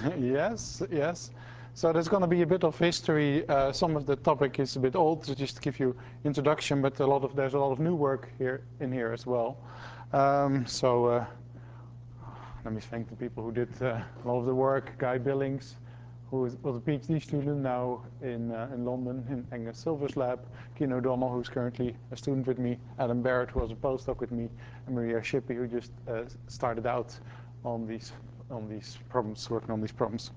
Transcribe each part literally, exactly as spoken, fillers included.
Yes, yes. So there's going to be a bit of history. Uh, some of the topic is a bit old, so just to give you introduction, but a lot of there's a lot of new work here in here as well. Um, so uh, let me thank the people who did uh, a lot of the work. Guy Billings, who was a PhD student now in uh, in London in Angus Silver's lab. Kean O'Donnell, who's currently a student with me. Adam Barrett, who was a postdoc with me, and Maria Shippey, who just uh, started out on these on these problems, working on these problems.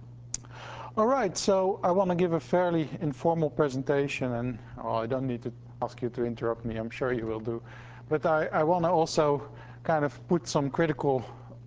All right, so I want to give a fairly informal presentation, and well, I don't need to ask you to interrupt me, I'm sure you will do. But I, I want to also kind of put some critical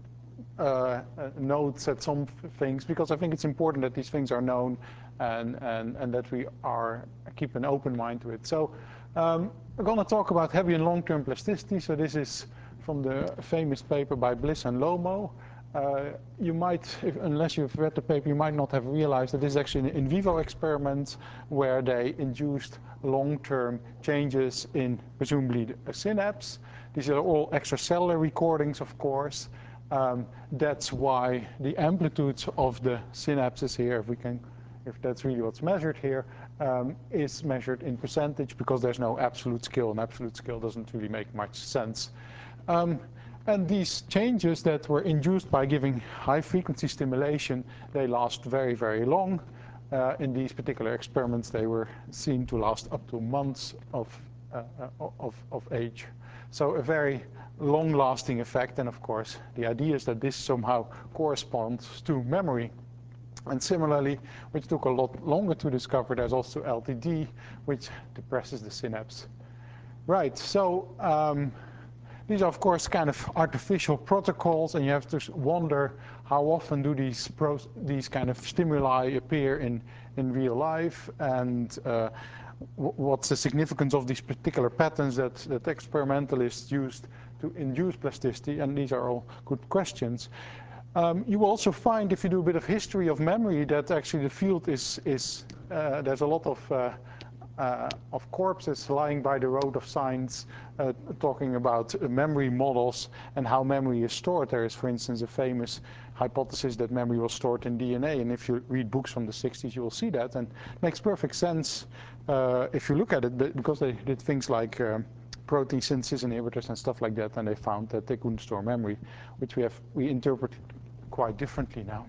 uh, uh, notes at some things, because I think it's important that these things are known and, and, and that we are keep an open mind to it. So um, we're going to talk about heavy and long-term plasticity. So this is from the famous paper by Bliss and Lomo. Uh, you might, if, unless you've read the paper, you might not have realized that this is actually an in vivo experiment where they induced long-term changes in presumably a synapse. These are all extracellular recordings, of course. Um, that's why the amplitudes of the synapses here, if we can, if that's really what's measured here, um, is measured in percentage, because there's no absolute scale, and absolute scale doesn't really make much sense. Um, And these changes that were induced by giving high-frequency stimulation, they last very, very long. Uh, in these particular experiments, they were seen to last up to months of, uh, of, of age. So a very long-lasting effect. And of course, the idea is that this somehow corresponds to memory. And similarly, which took a lot longer to discover, there's also L T D, which depresses the synapse. Right, so um, these are, of course, kind of artificial protocols, and you have to wonder how often do these pro these kind of stimuli appear in, in real life, and uh, what's the significance of these particular patterns that, that experimentalists used to induce plasticity, and these are all good questions. Um, you will also find, if you do a bit of history of memory, that actually the field is, is uh, there's a lot of uh, Uh, of corpses lying by the road of science, uh, talking about uh, memory models and how memory is stored. There is, for instance, a famous hypothesis that memory was stored in D N A, and if you read books from the sixties, you will see that, and it makes perfect sense uh, if you look at it, because they did things like uh, protein synthesis inhibitors and stuff like that, and they found that they couldn't store memory, which we have we interpret quite differently now.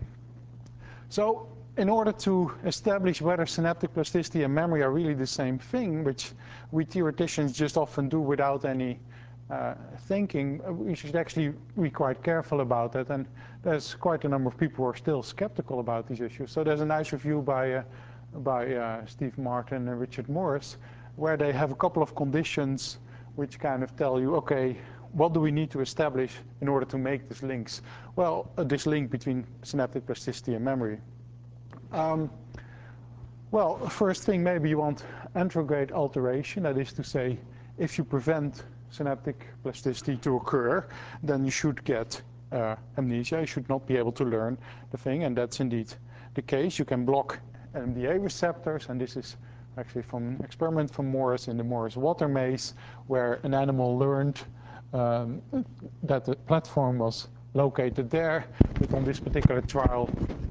So in order to establish whether synaptic plasticity and memory are really the same thing, which we theoreticians just often do without any uh, thinking, we should actually be quite careful about that. And there's quite a number of people who are still skeptical about these issues. So there's a nice review by, uh, by uh, Steve Martin and Richard Morris, where they have a couple of conditions which kind of tell you, okay, what do we need to establish in order to make these links? Well, uh, this link between synaptic plasticity and memory. Um, well, first thing, maybe you want anterograde alteration. That is to say, if you prevent synaptic plasticity to occur, then you should get uh, amnesia. You should not be able to learn the thing, and that's indeed the case. You can block M D A receptors, and this is actually from an experiment from Morris in the Morris water maze, where an animal learned um, that the platform was located there, but on this particular trial,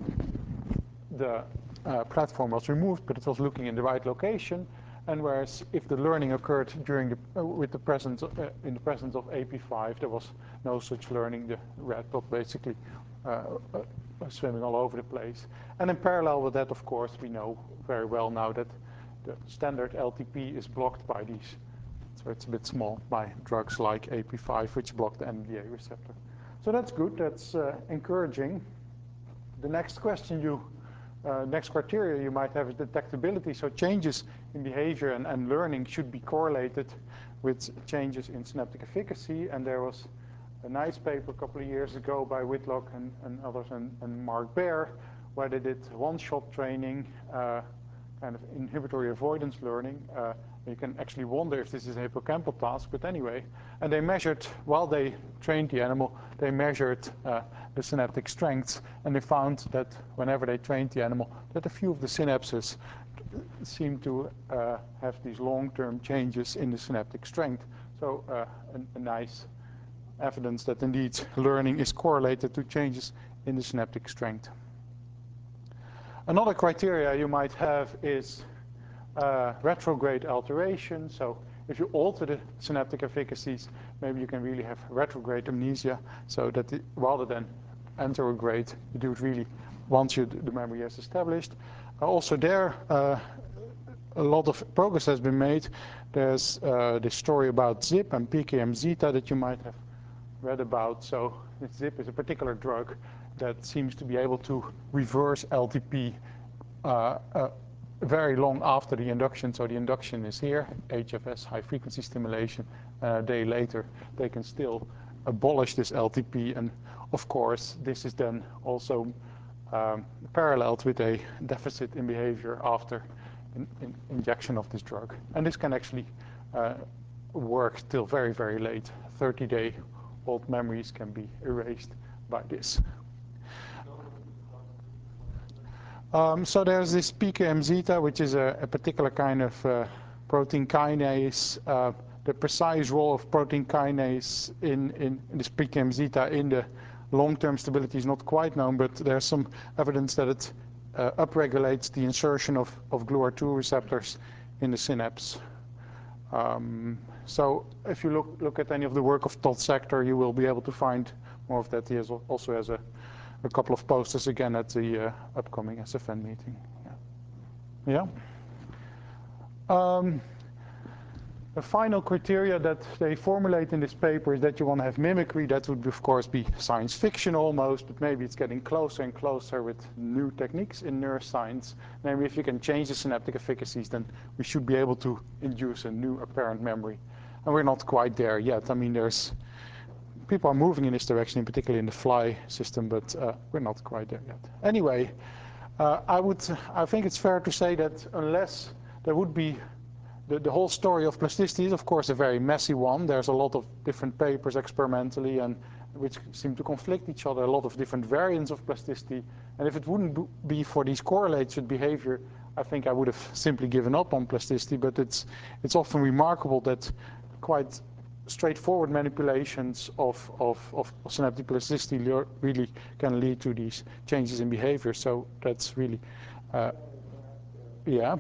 the uh, platform was removed, but it was looking in the right location. And whereas if the learning occurred during the, uh, with the presence of, uh, in the presence of A P five, there was no such learning. The rat was basically uh, uh, swimming all over the place. And in parallel with that, of course, we know very well now that the standard L T P is blocked by these, so it's a bit small, by drugs like A P five, which block the M D A receptor. So that's good. That's uh, encouraging. The next question you Uh, next criteria you might have is detectability. So changes in behavior and, and learning should be correlated with changes in synaptic efficacy. And there was a nice paper a couple of years ago by Whitlock and, and others and, and Mark Baer, where they did one-shot training, uh, kind of inhibitory avoidance learning. Uh, you can actually wonder if this is a hippocampal task, but anyway. And they measured, while they trained the animal, they measured uh, the synaptic strengths, and they found that whenever they trained the animal, that a few of the synapses seemed to uh, have these long-term changes in the synaptic strength. So uh, a, a nice evidence that indeed learning is correlated to changes in the synaptic strength. Another criteria you might have is uh, retrograde alteration. So if you alter the synaptic efficacies, maybe you can really have retrograde amnesia, so that it, rather than anterograde, you do it really once you, the memory is established. Uh, also there, uh, a lot of progress has been made. There's uh, this story about ZIP and P K M zeta that you might have read about. So ZIP is a particular drug that seems to be able to reverse L T P uh, uh, very long after the induction. So the induction is here, H F S, high frequency stimulation. Uh, a day later, they can still abolish this L T P. And of course, this is then also um, paralleled with a deficit in behavior after in, in injection of this drug. And this can actually uh, work till very, very late. thirty day old memories can be erased by this. Um, so there's this P K M zeta, which is a, a particular kind of uh, protein kinase. Uh, the precise role of protein kinase in, in, in this P K M zeta in the long-term stability is not quite known, but there's some evidence that it uh, upregulates the insertion of, of G L U R two receptors in the synapse. Um, so if you look, look at any of the work of Todd Sector, you will be able to find more of that. He has also has a, a couple of posters again at the uh, upcoming S F N meeting. Yeah. yeah? Um, The final criteria that they formulate in this paper is that you want to have mimicry. That would, of course, be science fiction almost, but maybe it's getting closer and closer with new techniques in neuroscience. Namely, if you can change the synaptic efficacies, then we should be able to induce a new apparent memory. And we're not quite there yet. I mean, there's people are moving in this direction, particularly in the FLY system, but uh, we're not quite there yet. Anyway, uh, I would, I think it's fair to say that unless there would be The, the whole story of plasticity is, of course, a very messy one. There's a lot of different papers experimentally and which seem to conflict each other, a lot of different variants of plasticity. And if it wouldn't be for these correlates with behavior, I think I would have simply given up on plasticity. But it's, it's often remarkable that quite straightforward manipulations of, of, of synaptic plasticity really can lead to these changes in behavior. So that's really, uh, yeah.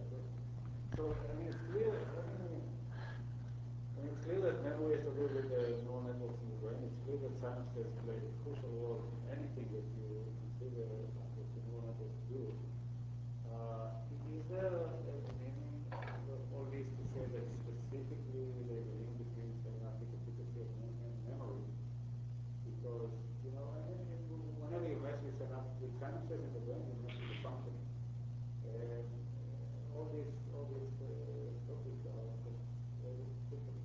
So, I mean, it's clear, I mean, I mean, it's clear that memory has to do with the neural networks in the brain. It's clear that synapses play a crucial role in anything that you consider that the neural networks do. Uh, is there a, a meaning of all this to say that specifically there's a link between synaptic efficacy and memory? Because, you know, I mean, whenever you mess with synapses, with synapses in the brain, you mess with the function. And all these, all these uh, topics are very specific.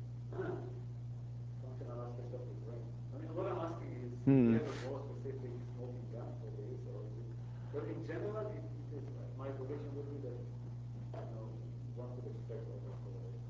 Functional aspects of the brain. I mean, what I'm asking is, hmm. do you have a more specific smoking gun for this, or is it? But in general, it, it is, my prediction would be that, you know, one could expect all this correlation.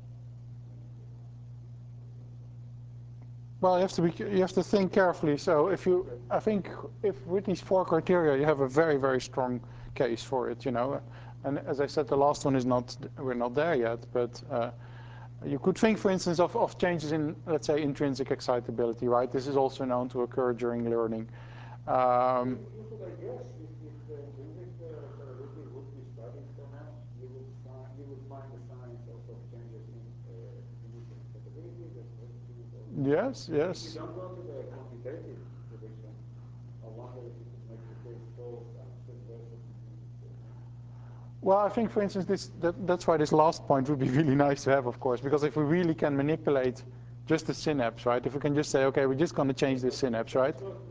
Well, you have to be, you have to think carefully. So if you, I think, if with these four criteria, you have a very, very strong case for it, you know. And as I said, the last one is not, we're not there yet, but uh, you could think, for instance, of, of changes in, let's say, intrinsic excitability, right? This is also known to occur during learning. Um, you could, I guess, if, if the intrinsic excitability would be studied somehow, you would find, you would find the signs also of changes in uh, intrinsic excitability, the velocities, or yes, yes. if you don't go to the quantitative prediction, I wonder if you could make the case for synapses versus intrinsic. Well, I think, for instance, this, that, that's why this last point would be really nice to have, of course, because if we really can manipulate just the synapse, right? If we can just say, okay, we're just going to change the synapse, right?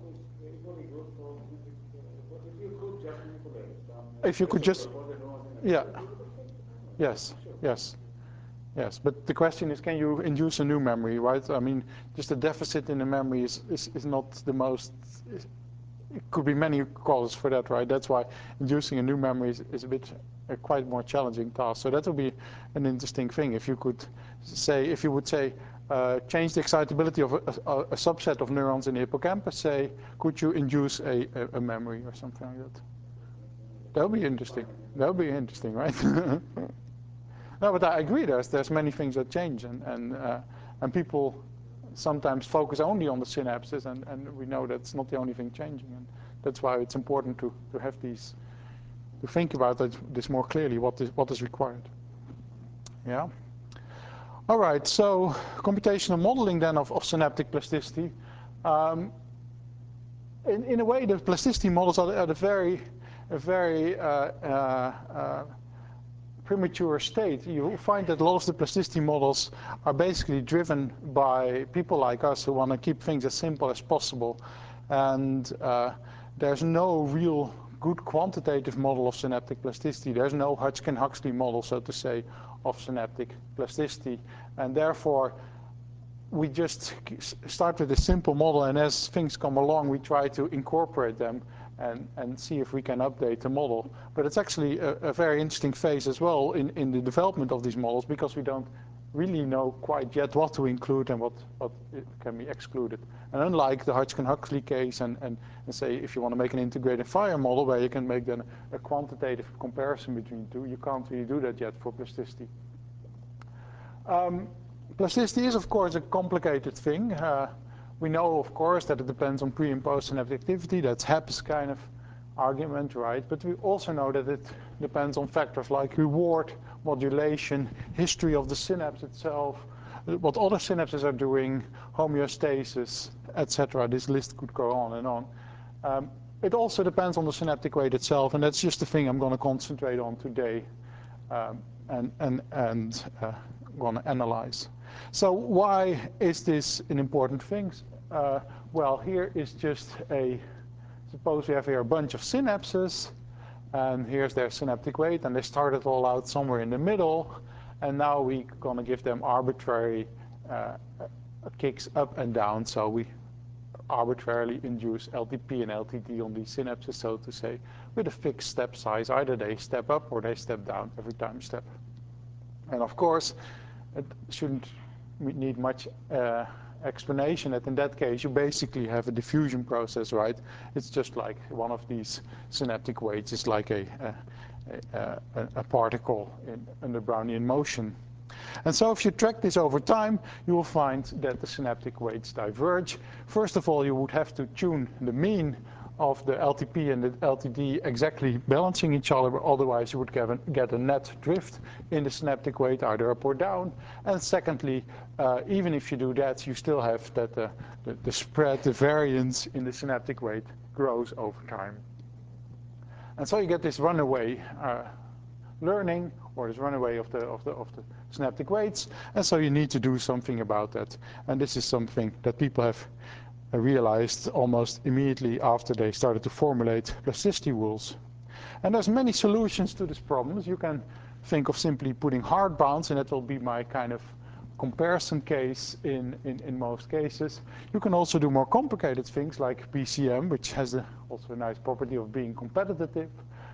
If you could just, yeah, yes, yes, yes. But the question is, can you induce a new memory, right? I mean, just a deficit in the memory is, is, is not the most, is, it could be many causes for that, right? That's why inducing a new memory is, is a bit a quite more challenging task. So that would be an interesting thing if you could say, if you would say, uh, change the excitability of a, a, a subset of neurons in the hippocampus, say, could you induce a, a, a memory or something like that? That would be interesting. That would be interesting, right? No, but I agree. There's there's many things that change, and and uh, and people sometimes focus only on the synapses, and and we know that's not the only thing changing, and that's why it's important to to have these to think about it, this more clearly, what is, what is required. Yeah. All right, so computational modeling then of, of synaptic plasticity. Um, in, in a way, the plasticity models are at a very, a very uh, uh, uh, premature state. You'll find that a lot of the plasticity models are basically driven by people like us who want to keep things as simple as possible. And uh, there's no real good quantitative model of synaptic plasticity. There's no Hodgkin-Huxley model, so to say, of synaptic plasticity. And therefore, we just start with a simple model, and as things come along, we try to incorporate them and, and see if we can update the model. But it's actually a, a very interesting phase as well in, in the development of these models, because we don't really know quite yet what to include and what, what can be excluded. And unlike the Hodgkin-Huxley case and, and, and say if you want to make an integrated FIRE model where you can make then a quantitative comparison between the two, you can't really do that yet for plasticity. Um, Plasticity is, of course, a complicated thing. Uh, we know, of course, that it depends on pre and post synaptic activity. That's Hebb's kind of argument, right? But we also know that it depends on factors like reward, modulation, history of the synapse itself, what other synapses are doing, homeostasis, et cetera. This list could go on and on. Um, it also depends on the synaptic weight itself, and that's just the thing I'm going to concentrate on today um, and, and, and uh, going to analyze. So why is this an important thing? Uh, well, here is just a, suppose we have here a bunch of synapses, and here's their synaptic weight, and they started all out somewhere in the middle, and now we're going to give them arbitrary uh, kicks up and down, so we arbitrarily induce L T P and L T D on these synapses, so to say, with a fixed step size. Either they step up or they step down every time step. And of course, it shouldn't need much uh, explanation that in that case you basically have a diffusion process, right? It's just like one of these synaptic weights is like a, a, a, a particle in, under Brownian motion. And so if you track this over time, you will find that the synaptic weights diverge. First of all, you would have to tune the mean of the L T P and the L T D exactly balancing each other, otherwise you would get a, get a net drift in the synaptic weight, either up or down. And secondly, uh, even if you do that, you still have that uh, the, the spread, the variance in the synaptic weight grows over time. And so you get this runaway uh, learning, or this runaway of the, of, the, of the synaptic weights, and so you need to do something about that. And this is something that people have realized almost immediately after they started to formulate plasticity rules. And there's many solutions to these problems. You can think of simply putting hard bounds, and that will be my kind of comparison case in, in, in most cases. You can also do more complicated things like P C M, which has a, also a nice property of being competitive.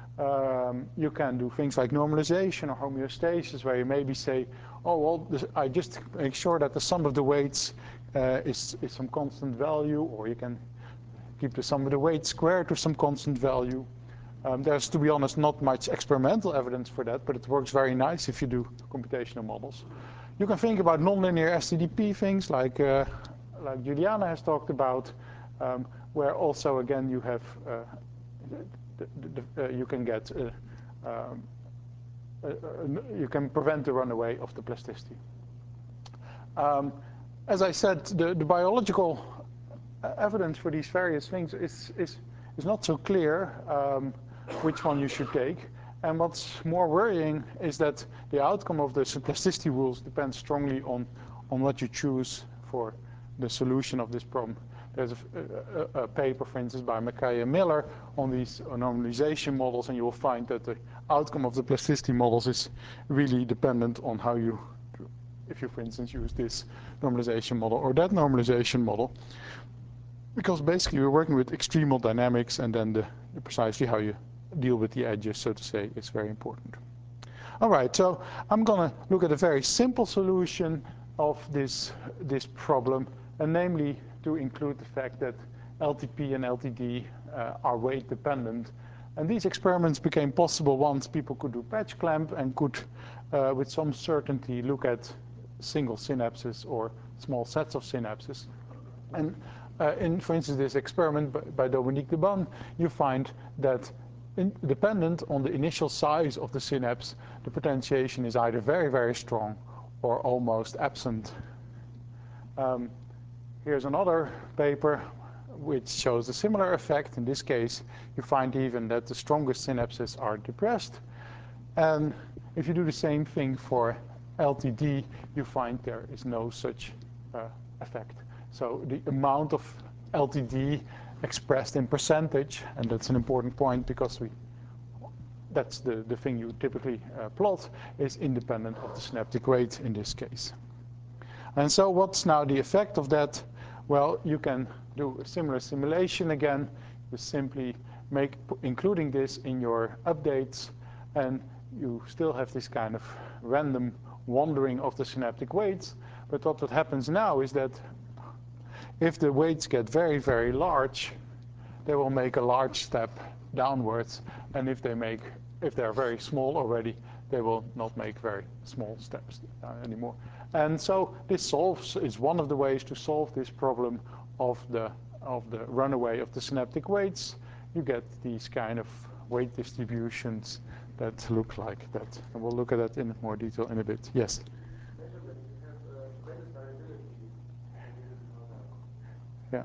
Um, you can do things like normalization or homeostasis, where you maybe say, oh, well, this, I just make sure that the sum of the weights uh, is, is some constant value, or you can keep the sum of the weights squared to some constant value. Um, there's, to be honest, not much experimental evidence for that, but it works very nice if you do computational models. You can think about nonlinear S T D P things like, uh, like Juliana has talked about, um, where also, again, you have uh, the, the, the, uh, you can get uh, um, uh, uh, you can prevent the runaway of the plasticity. Um, as I said, the, the biological evidence for these various things is is is not so clear um, which one you should take. And what's more worrying is that the outcome of the plasticity rules depends strongly on on what you choose for the solution of this problem. There's a, a, a paper, for instance, by Mackay and Miller on these normalization models, and you will find that the outcome of the plasticity models is really dependent on how you, if you, for instance, use this normalization model or that normalization model, because basically we're working with extremal dynamics, and then the, the precisely how you deal with the edges, so to say, is very important. All right, so I'm going to look at a very simple solution of this, this problem, and namely to include the fact that L T P and L T D uh, are weight dependent. And these experiments became possible once people could do patch clamp and could, uh, with some certainty, look at single synapses or small sets of synapses. And uh, in, for instance, this experiment by, by Dominique de Ban, you find that in, dependent on the initial size of the synapse, the potentiation is either very, very strong or almost absent. Um, here's another paper which shows a similar effect. In this case, you find even that the strongest synapses are depressed. And if you do the same thing for L T D, you find there is no such uh, effect. So the amount of L T D expressed in percentage, and that's an important point because we that's the, the thing you typically uh, plot, is independent of the synaptic weight in this case. And so what's now the effect of that? Well, you can do a similar simulation again. You simply make including this in your updates, and you still have this kind of random wandering of the synaptic weights. But what happens now is that if the weights get very, very large, they will make a large step downwards. And if they make, if they're very small already, they will not make very small steps uh, anymore. And so this solves is one of the ways to solve this problem of the of the runaway of the synaptic weights. You get these kind of weight distributions that look like that. And we'll look at that in more detail in a bit. Yes? Yeah.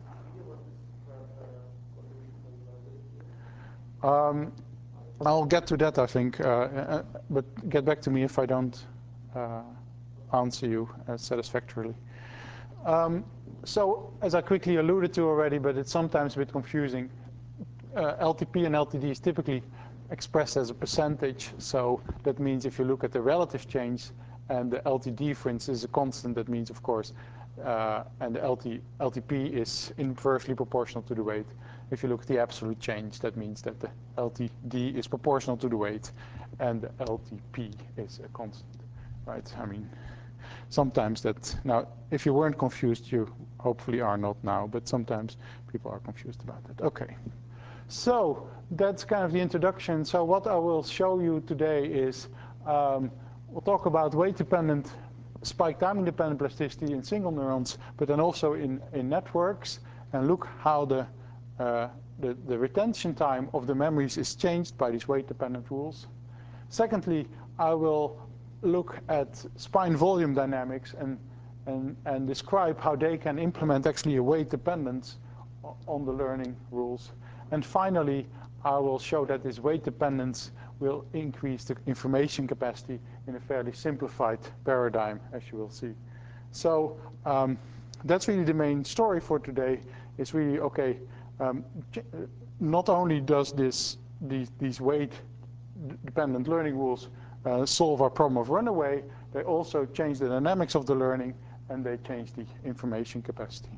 Um, I'll get to that, I think, uh, uh, but get back to me if I don't uh, answer you uh, satisfactorily. Um, so, as I quickly alluded to already, but it's sometimes a bit confusing, uh, L T P and L T D is typically expressed as a percentage. So that means if you look at the relative change, and the L T D, for instance, is a constant, that means, of course, uh, and the L T, L T P is inversely proportional to the weight. If you look at the absolute change, that means that the L T D is proportional to the weight, and the L T P is a constant, right? I mean, sometimes that, now, if you weren't confused, you hopefully are not now, but sometimes people are confused about that. Okay. So that's kind of the introduction. So what I will show you today is, um, we'll talk about weight-dependent, spike timing-dependent plasticity in single neurons, but then also in, in networks, and look how the, uh, the, the retention time of the memories is changed by these weight-dependent rules. Secondly, I will look at spine volume dynamics and, and, and describe how they can implement actually a weight dependence on the learning rules. And finally, I will show that this weight dependence will increase the information capacity in a fairly simplified paradigm, as you will see. So um, that's really the main story for today. It's really, okay, um, not only does this these, these weight-dependent learning rules uh, solve our problem of runaway, they also change the dynamics of the learning, and they change the information capacity.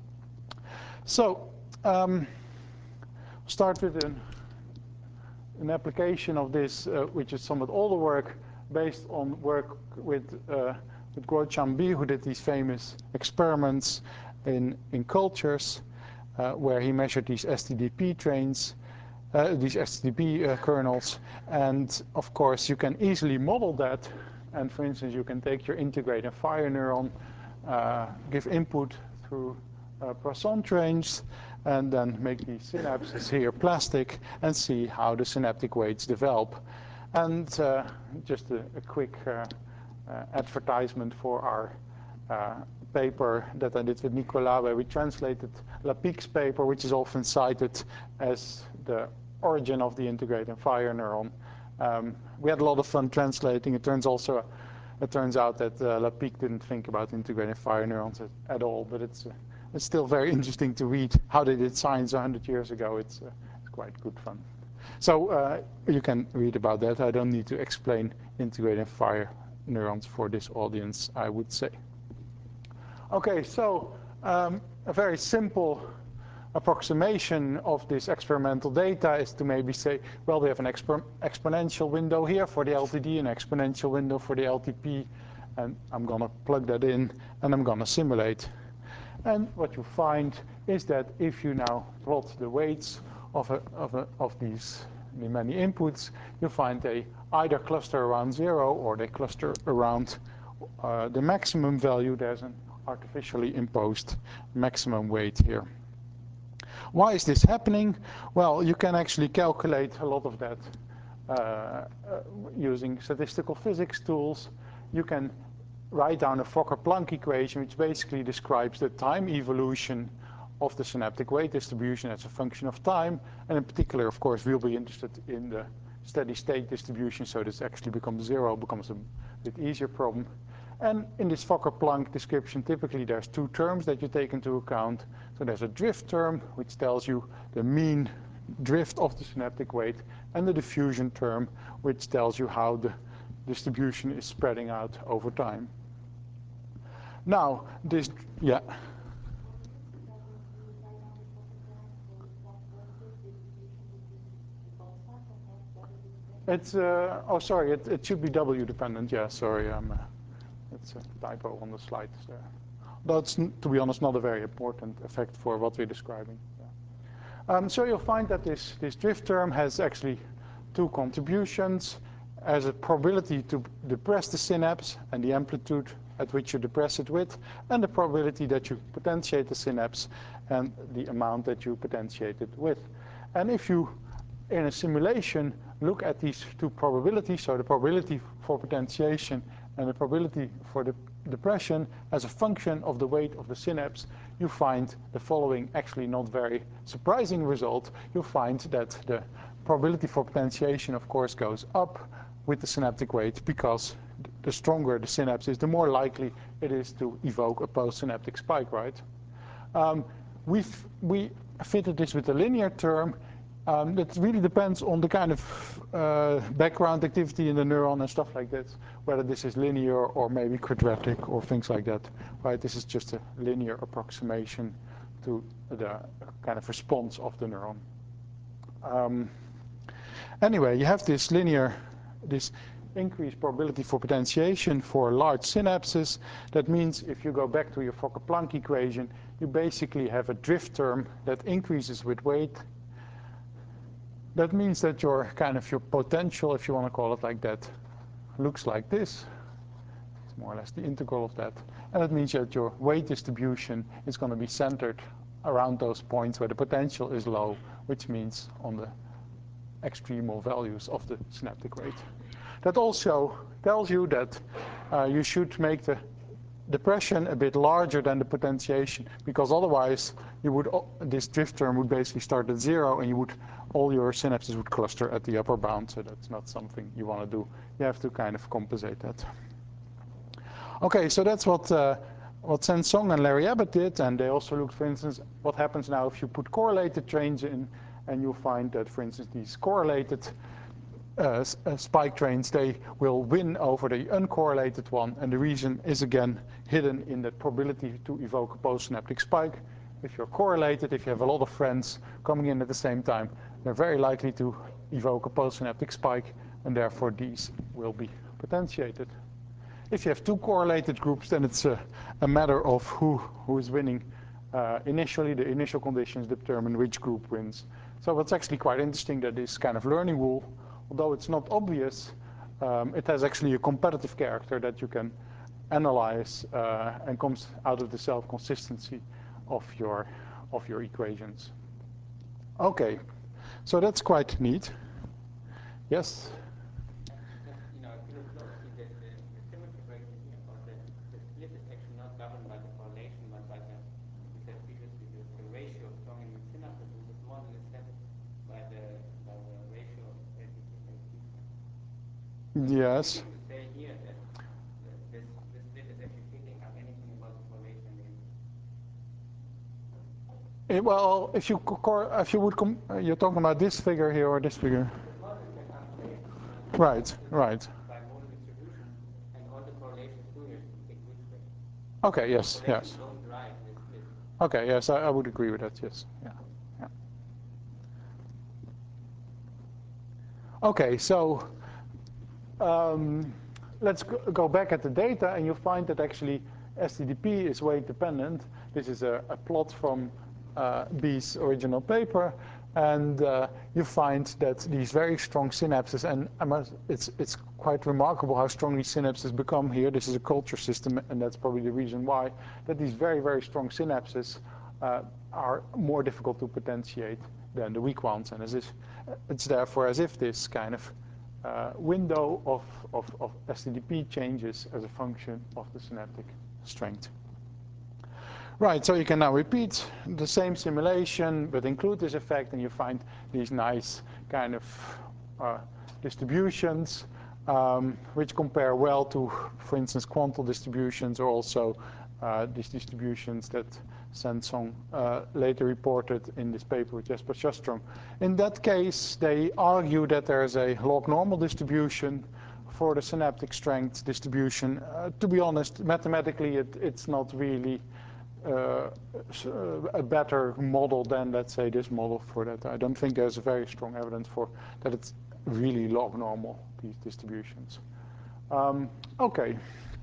So, um, start with an, an application of this, uh, which is somewhat older work, based on work with, uh, with Guo Chanbi, who did these famous experiments in, in cultures, uh, where he measured these S T D P trains, uh, these S T D P uh, kernels. And of course, you can easily model that. And for instance, you can take your integrate and fire neuron, uh, give input through uh, Poisson trains, and then make these synapses here plastic and see how the synaptic weights develop. And uh, just a, a quick uh, uh, advertisement for our uh, paper that I did with Nicolas, where we translated Lapicque's paper, which is often cited as the origin of the integrate and fire neuron. Um, we had a lot of fun translating. It turns also, it turns out that uh, Lapicque didn't think about integrate and fire neurons at, at all, but it's uh, it's still very interesting to read how they did science a hundred years ago. It's, uh, it's quite good fun. So uh, you can read about that. I don't need to explain integrate and fire neurons for this audience, I would say. Okay, so um, a very simple approximation of this experimental data is to maybe say, well, we have an exp exponential window here for the L T D, an exponential window for the L T P, and I'm going to plug that in, and I'm going to simulate. And what you find is that if you now plot the weights of, a, of, a, of these the many inputs, you find they either cluster around zero or they cluster around uh, the maximum value. There's an artificially imposed maximum weight here. Why is this happening? Well, you can actually calculate a lot of that uh, uh, using statistical physics tools. You can write down a Fokker-Planck equation, which basically describes the time evolution of the synaptic weight distribution as a function of time. And in particular, of course, we'll be interested in the steady state distribution, so this actually becomes zero, becomes a bit easier problem. And in this Fokker-Planck description, typically there's two terms that you take into account. So there's a drift term, which tells you the mean drift of the synaptic weight, and the diffusion term, which tells you how the distribution is spreading out over time. Now, this, yeah. It's, uh, oh, sorry, it, it should be W dependent. Yeah, sorry, um, uh, it's a typo on the slides there. That's, to be honest, not a very important effect for what we're describing. Yeah. Um, so you'll find that this, this drift term has actually two contributions. As a probability to depress the synapse and the amplitude at which you depress it with, and the probability that you potentiate the synapse and the amount that you potentiate it with. And if you, in a simulation, look at these two probabilities, so the probability for potentiation and the probability for the depression as a function of the weight of the synapse, you find the following actually not very surprising result. You'll find that the probability for potentiation, of course, goes up with the synaptic weight, because the stronger the synapse is, the more likely it is to evoke a postsynaptic spike, right? Um, we've, we fitted this with a linear term. Um, that really depends on the kind of uh, background activity in the neuron and stuff like that, whether this is linear or maybe quadratic or things like that, right? This is just a linear approximation to the kind of response of the neuron. Um, anyway, you have this linear, this increased probability for potentiation for large synapses. That means if you go back to your Fokker-Planck equation, you basically have a drift term that increases with weight. That means that your kind of your potential, if you want to call it like that, looks like this. It's more or less the integral of that. And that means that your weight distribution is going to be centered around those points where the potential is low, which means on the extremal values of the synaptic weight. That also tells you that uh, you should make the depression a bit larger than the potentiation, because otherwise you would, this drift term would basically start at zero, and you would, all your synapses would cluster at the upper bound, so that's not something you want to do. You have to kind of compensate that. Okay, so that's what uh, what Sen Song and Larry Abbott did, and they also looked, for instance, what happens now if you put correlated trains in, and you'll find that, for instance, these correlated Uh, uh, spike trains, they will win over the uncorrelated one, and the reason is again hidden in the probability to evoke a postsynaptic spike. If you're correlated, if you have a lot of friends coming in at the same time, they're very likely to evoke a postsynaptic spike, and therefore these will be potentiated. If you have two correlated groups, then it's a, a matter of who, who is winning. Uh, initially, the initial conditions determine which group wins. So what's actually quite interesting, that this kind of learning rule, although it's not obvious, um, it has actually a competitive character that you can analyze uh, and comes out of the self-consistency of your, of your equations. Okay, so that's quite neat. Yes? You know, if you look closely, the, the, the symmetry equation here, or the, the split is actually not governed by the correlation, but by the, we said previously, the, the ratio of strong immune synapses, and this model is set by the, by the ratio of L T P L T. Yes. To say here that this, this split is actually fitting up anything about the correlation in. It, well, if you if you would com you're talking about this figure here or this figure. The model is set up based Right, right. by modal distribution, and all the correlations do here pick which way. Okay. Yes. Correlations Yes. don't drive this split. Okay. Yes, I, I would agree with that. Yes. Yeah. Yeah. Okay. So. Um, let's go, go back at the data, and you'll find that actually S T D P is weight dependent. This is a, a plot from uh, B's original paper, and uh, you find that these very strong synapses, and I must, it's, it's quite remarkable how strong these synapses become here. This is a culture system, and that's probably the reason why, that these very, very strong synapses uh, are more difficult to potentiate than the weak ones. And as if, it's therefore as if this kind of uh, window of, of, of S T D P changes as a function of the synaptic strength. Right, so you can now repeat the same simulation, but include this effect, and you find these nice kind of uh, distributions, um, which compare well to, for instance, quantal distributions, or also uh, these distributions that Sansong uh, later reported in this paper with Jesper Sjöström. In that case, they argue that there is a log normal distribution for the synaptic strength distribution. Uh, to be honest, mathematically, it, it's not really Uh, a better model than, let's say, this model for that. I don't think there's very strong evidence for that it's really log normal, these distributions. Um, okay.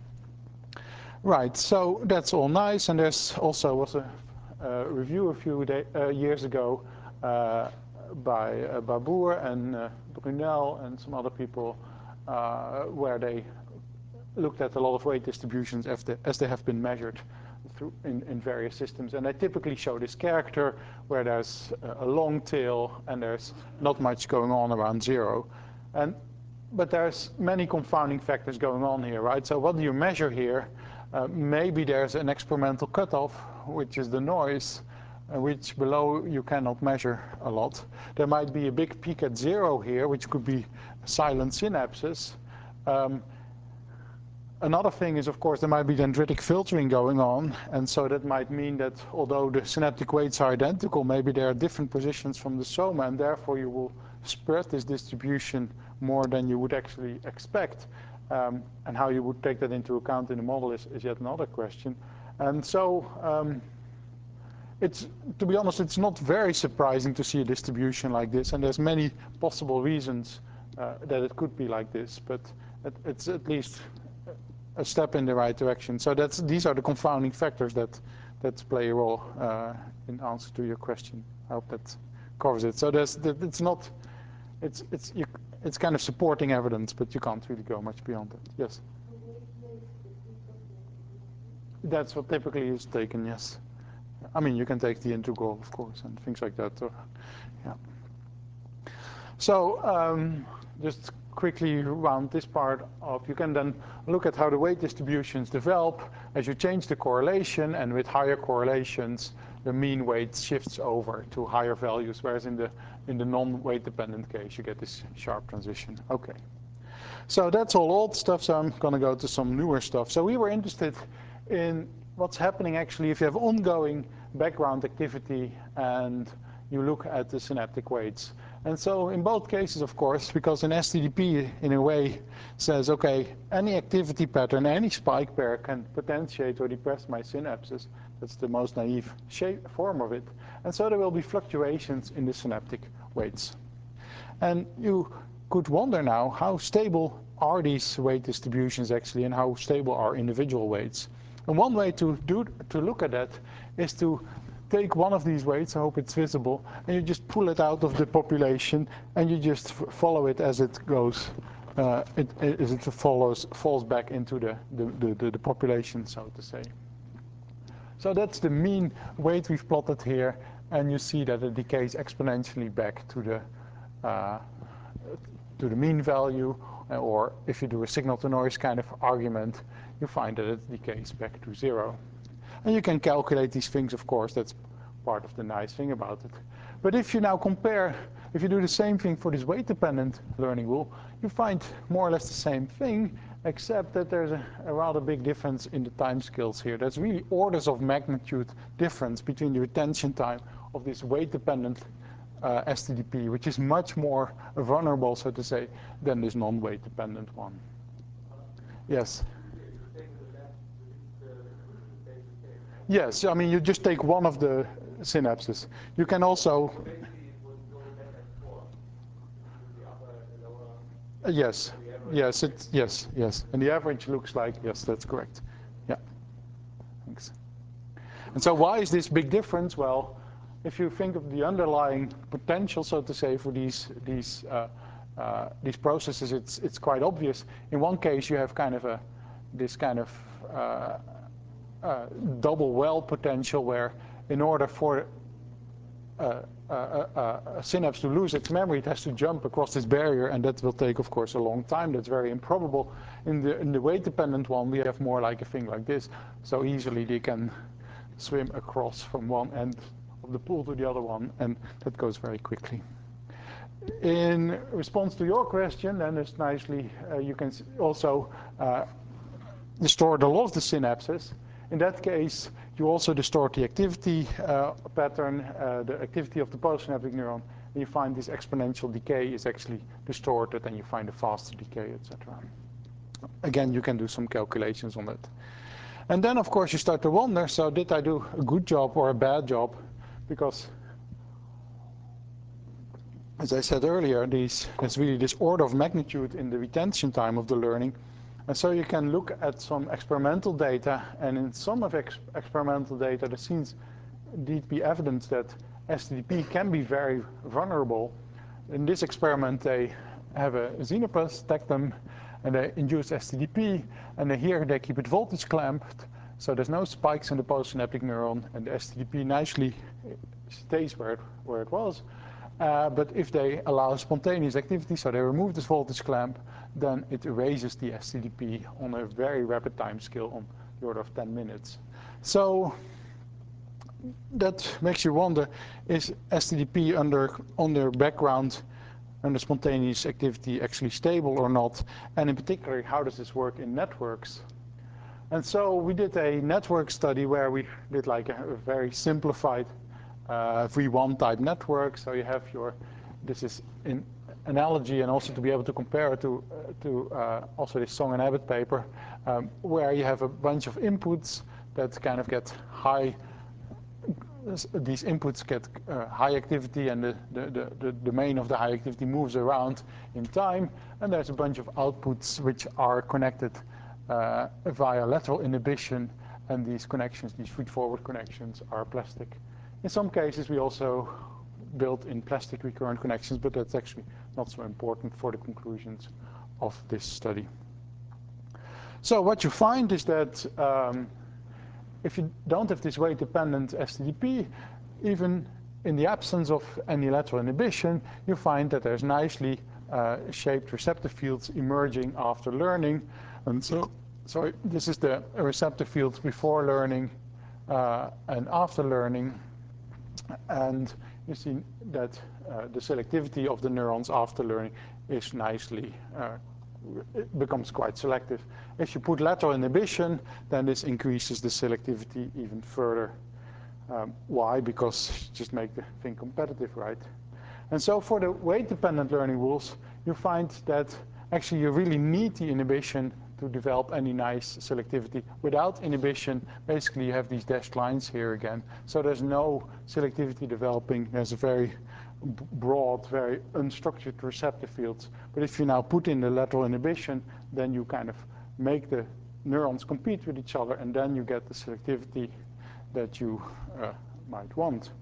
Right, so that's all nice, and there's also was a uh, review a few day, uh, years ago uh, by uh, Barbour and uh, Brunel and some other people uh, where they looked at a lot of weight distributions as they, as they have been measured through in, in various systems. And they typically show this character where there's a long tail and there's not much going on around zero. And, but there's many confounding factors going on here, right? So what do you measure here? Uh, maybe there's an experimental cutoff, which is the noise, uh, which below you cannot measure a lot. There might be a big peak at zero here, which could be silent synapses. Um, Another thing is, of course, there might be dendritic filtering going on, and so that might mean that although the synaptic weights are identical, maybe there are different positions from the soma, and therefore you will spread this distribution more than you would actually expect. Um, and how you would take that into account in the model is, is yet another question. And so, um, it's, to be honest, it's not very surprising to see a distribution like this, and there's many possible reasons uh, that it could be like this, but it, it's at least a step in the right direction. So that's, these are the confounding factors that, that play a role uh, in answer to your question. I hope that covers it. So there's, that it's not, it's, it's, you, it's kind of supporting evidence, but you can't really go much beyond that. Yes? That's what typically is taken, yes. I mean, you can take the integral, of course, and things like that. Or, yeah. So um, just quickly round this part off, you can then look at how the weight distributions develop as you change the correlation, and with higher correlations, the mean weight shifts over to higher values, whereas in the in the non-weight dependent case, you get this sharp transition. Okay. So that's all old stuff, so I'm going to go to some newer stuff. So we were interested in what's happening actually if you have ongoing background activity and you look at the synaptic weights. And so in both cases, of course, because an S T D P in a way says, okay, any activity pattern, any spike pair can potentiate or depress my synapses. That's the most naive shape, form of it. And so there will be fluctuations in the synaptic weights. And you could wonder now, how stable are these weight distributions actually, and how stable are individual weights? And one way to do to look at that is to take one of these weights, I hope it's visible, and you just pull it out of the population, and you just f follow it as it goes, uh, it, as it follows, falls back into the, the, the, the population, so to say. So that's the mean weight we've plotted here, and you see that it decays exponentially back to the, uh, to the mean value, or if you do a signal-to-noise kind of argument, you find that it decays back to zero. And you can calculate these things, of course, that's part of the nice thing about it. But if you now compare, if you do the same thing for this weight-dependent learning rule, you find more or less the same thing, except that there's a, a rather big difference in the time scales here. There's really orders of magnitude difference between the retention time of this weight-dependent uh, S T D P, which is much more vulnerable, so to say, than this non-weight dependent one. Yes? Yes, I mean, you just take one of the synapses. You can also... Yes, yes, it, yes, yes. And the average looks like, yes, that's correct. Yeah, thanks. And so why is this big difference? Well, if you think of the underlying potential, so to say, for these these uh, uh, these processes, it's it's quite obvious. In one case, you have kind of a this kind of uh, uh, double well potential where in order for uh, uh, uh, a synapse to lose its memory, it has to jump across this barrier, and that will take, of course, a long time. That's very improbable. In the, in the weight-dependent one, we have more like a thing like this, so easily they can swim across from one end of the pool to the other one, and that goes very quickly. In response to your question, then it's nicely, uh, you can also uh, distort a lot of the synapses. In that case, you also distort the activity uh, pattern, uh, the activity of the postsynaptic neuron, and you find this exponential decay is actually distorted, and you find a faster decay, et cetera. Again, you can do some calculations on that. And then, of course, you start to wonder, so did I do a good job or a bad job? Because, as I said earlier, these, there's really this order of magnitude in the retention time of the learning. And so you can look at some experimental data, and in some of ex experimental data, there seems indeed be evidence that S T D P can be very vulnerable. In this experiment, they have a xenopus, tag them, and they induce S T D P, and here they keep it voltage clamped, so there's no spikes in the postsynaptic neuron, and the S T D P nicely stays where it, where it was. Uh, but if they allow spontaneous activity, so they remove this voltage clamp, then it erases the S T D P on a very rapid time scale on the order of ten minutes. So that makes you wonder, is S T D P under, under background, under spontaneous activity actually stable or not? And in particular, how does this work in networks? And so we did a network study where we did like a, a very simplified uh, V one type network. So you have your, this is in analogy, and also to be able to compare it to, uh, to uh, also this Song and Abbott paper, um, where you have a bunch of inputs that kind of get high, these inputs get uh, high activity, and the, the, the, the domain of the high activity moves around in time, and there's a bunch of outputs which are connected uh, via lateral inhibition, and these connections, these feed-forward connections, are plastic. In some cases, we also built in plastic recurrent connections, but that's actually not so important for the conclusions of this study. So what you find is that um, if you don't have this weight-dependent S T D P, even in the absence of any lateral inhibition, you find that there's nicely uh, shaped receptor fields emerging after learning. And so, so this is the receptor fields before learning uh, and after learning. And you see that uh, the selectivity of the neurons after learning is nicely, uh, it becomes quite selective. If you put lateral inhibition, then this increases the selectivity even further. Um, why? Because you just make the thing competitive, right? And so for the weight-dependent learning rules, you find that actually you really need the inhibition to develop any nice selectivity. Without inhibition, basically you have these dashed lines here again. So there's no selectivity developing. There's a very broad, very unstructured receptor fields. But if you now put in the lateral inhibition, then you kind of make the neurons compete with each other, and then you get the selectivity that you uh, might want.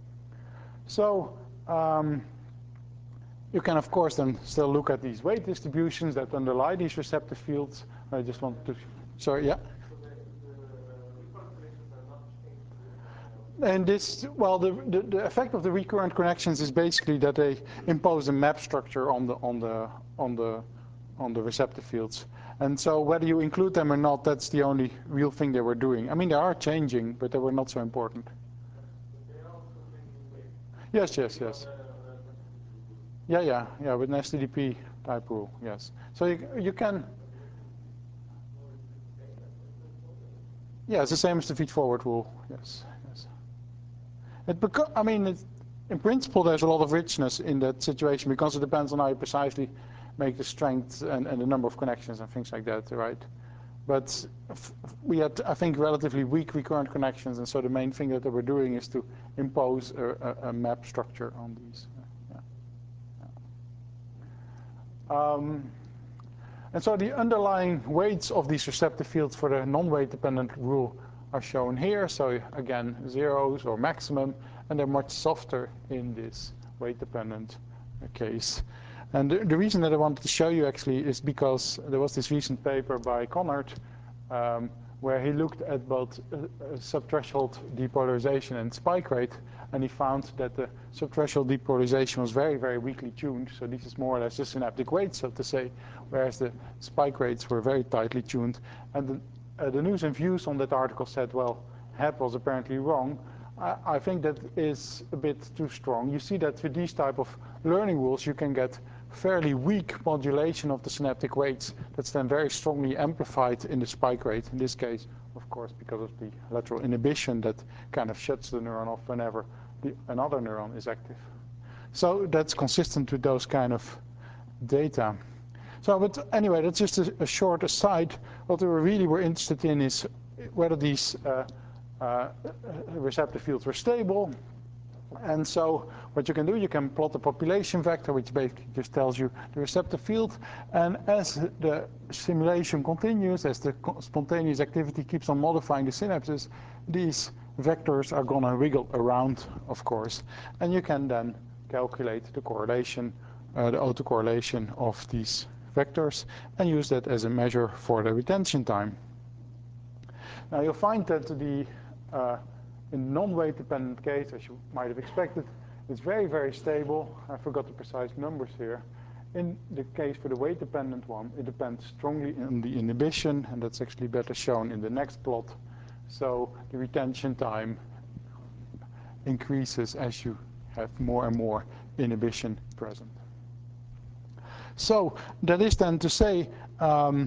So um, you can, of course, then still look at these weight distributions that underlie these receptor fields. I just want to, sorry, yeah? So the, the recurrent connections are not changed. And this, well, the, the, the effect of the recurrent connections is basically that they impose a map structure on the, on the, on the, on the receptor fields. And so whether you include them or not, that's the only real thing they were doing. I mean, they are changing, but they were not so important. But they are also changing weight. Yes, yes, yes. Yeah, yeah, yeah, with an S T D P type rule, yes. So you, you can, yeah, it's the same as the feed-forward rule, yes, yes. It beco I mean, it, in principle, there's a lot of richness in that situation because it depends on how you precisely make the strength and, and the number of connections and things like that, right? But f we had, I think, relatively weak recurrent connections, and so the main thing that they were doing is to impose a, a, a map structure on these. Yeah. Yeah. Um, and so the underlying weights of these receptor fields for the non-weight dependent rule are shown here. So again, zeros or maximum, and they're much softer in this weight dependent case. And the, the reason that I wanted to show you actually is because there was this recent paper by Connard, um, where he looked at both uh, uh, subthreshold depolarization and spike rate, and he found that the subthreshold depolarization was very, very weakly tuned. So this is more or less the synaptic weight, so to say, whereas the spike rates were very tightly tuned. And the, uh, the news and views on that article said, well, Hebb was apparently wrong. I, I think that is a bit too strong. You see that with these type of learning rules, you can get fairly weak modulation of the synaptic weights that's then very strongly amplified in the spike rate. In this case, of course, because of the lateral inhibition that kind of shuts the neuron off whenever the, another neuron is active. So that's consistent with those kind of data. So, but anyway, that's just a, a short aside. What we really were interested in is whether these uh, uh, receptor fields were stable. And so what you can do, you can plot the population vector, which basically just tells you the receptor field. And as the simulation continues, as the spontaneous activity keeps on modifying the synapses, these vectors are going to wiggle around, of course. And you can then calculate the correlation, uh, the autocorrelation of these vectors, and use that as a measure for the retention time. Now you'll find that the uh, in non-weight dependent case, as you might have expected, it's very, very stable. I forgot the precise numbers here. In the case for the weight dependent one, it depends strongly on the inhibition, and that's actually better shown in the next plot. So the retention time increases as you have more and more inhibition present. So that is then to say, um,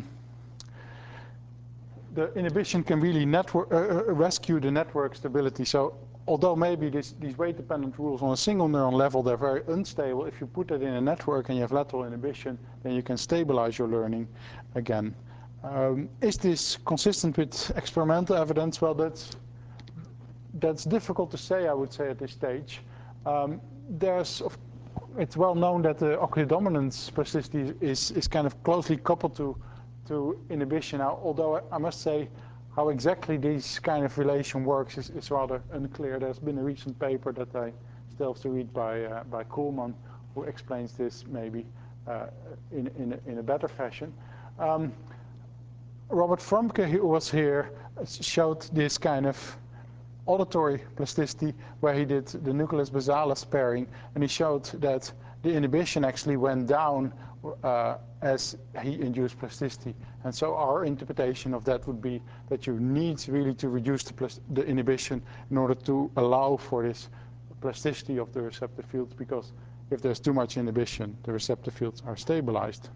the inhibition can really network, uh, rescue the network stability. So although maybe this, these weight-dependent rules on a single neuron level, they're very unstable, if you put it in a network and you have lateral inhibition, then you can stabilize your learning again. Um, is this consistent with experimental evidence? Well, that's, that's difficult to say, I would say, at this stage. Um, there's, it's well known that the oculodominance plasticity is, is kind of closely coupled to to inhibition. Now, although I must say how exactly this kind of relation works is, is rather unclear. There's been a recent paper that I still have to read by, uh, by Kuhlmann, who explains this maybe uh, in, in, a, in a better fashion. Um, Robert Frumke, who was here, showed this kind of auditory plasticity where he did the nucleus basalis pairing, and he showed that the inhibition actually went down uh, as he induced plasticity. And so our interpretation of that would be that you need really to reduce the, the inhibition in order to allow for this plasticity of the receptor fields, because if there's too much inhibition, the receptor fields are stabilized.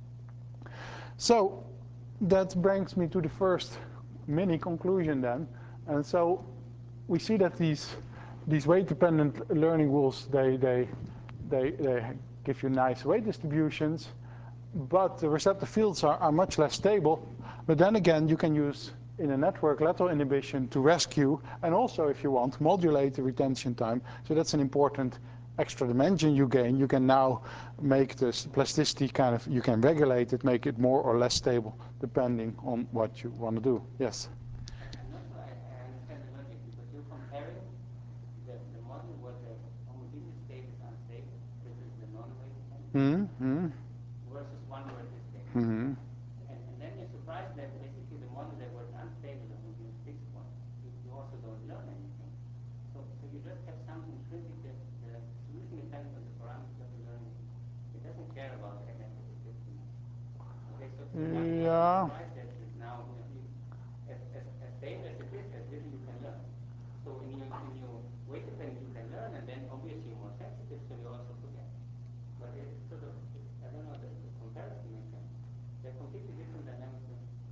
So that brings me to the first mini conclusion then. And so we see that these these weight-dependent learning rules, they, they, they, they give you nice weight distributions, but the receptor fields are, are much less stable. But then again, you can use in a network lateral inhibition to rescue, and also, if you want, modulate the retention time. So that's an important extra dimension you gain. You can now make this plasticity kind of, you can regulate it, make it more or less stable, depending on what you want to do. Yes? I'm not sure I, I understand the logic, because you're comparing the, the model where the homogeneous state is unstable, this is the non-weight dependent, Mm-hmm. versus one where it is stable. Mm-hmm. And, and then you're surprised that basically the model that was unstable, the homogeneous fixed point, you, you also don't learn anything. So, so you just have some intrinsic, the, the solution depends on the parameters of the learning. It doesn't care about the network existence. Okay, so, so now you're Yeah. surprised that, that now, you know, you, as, as, as stable as it is, as little you can learn. So in your, in your weight dependent you can learn, and then obviously you're more sensitive, so you also forget. But it's sort of, I don't know, the, the comparison makes sense. They're completely different dynamics.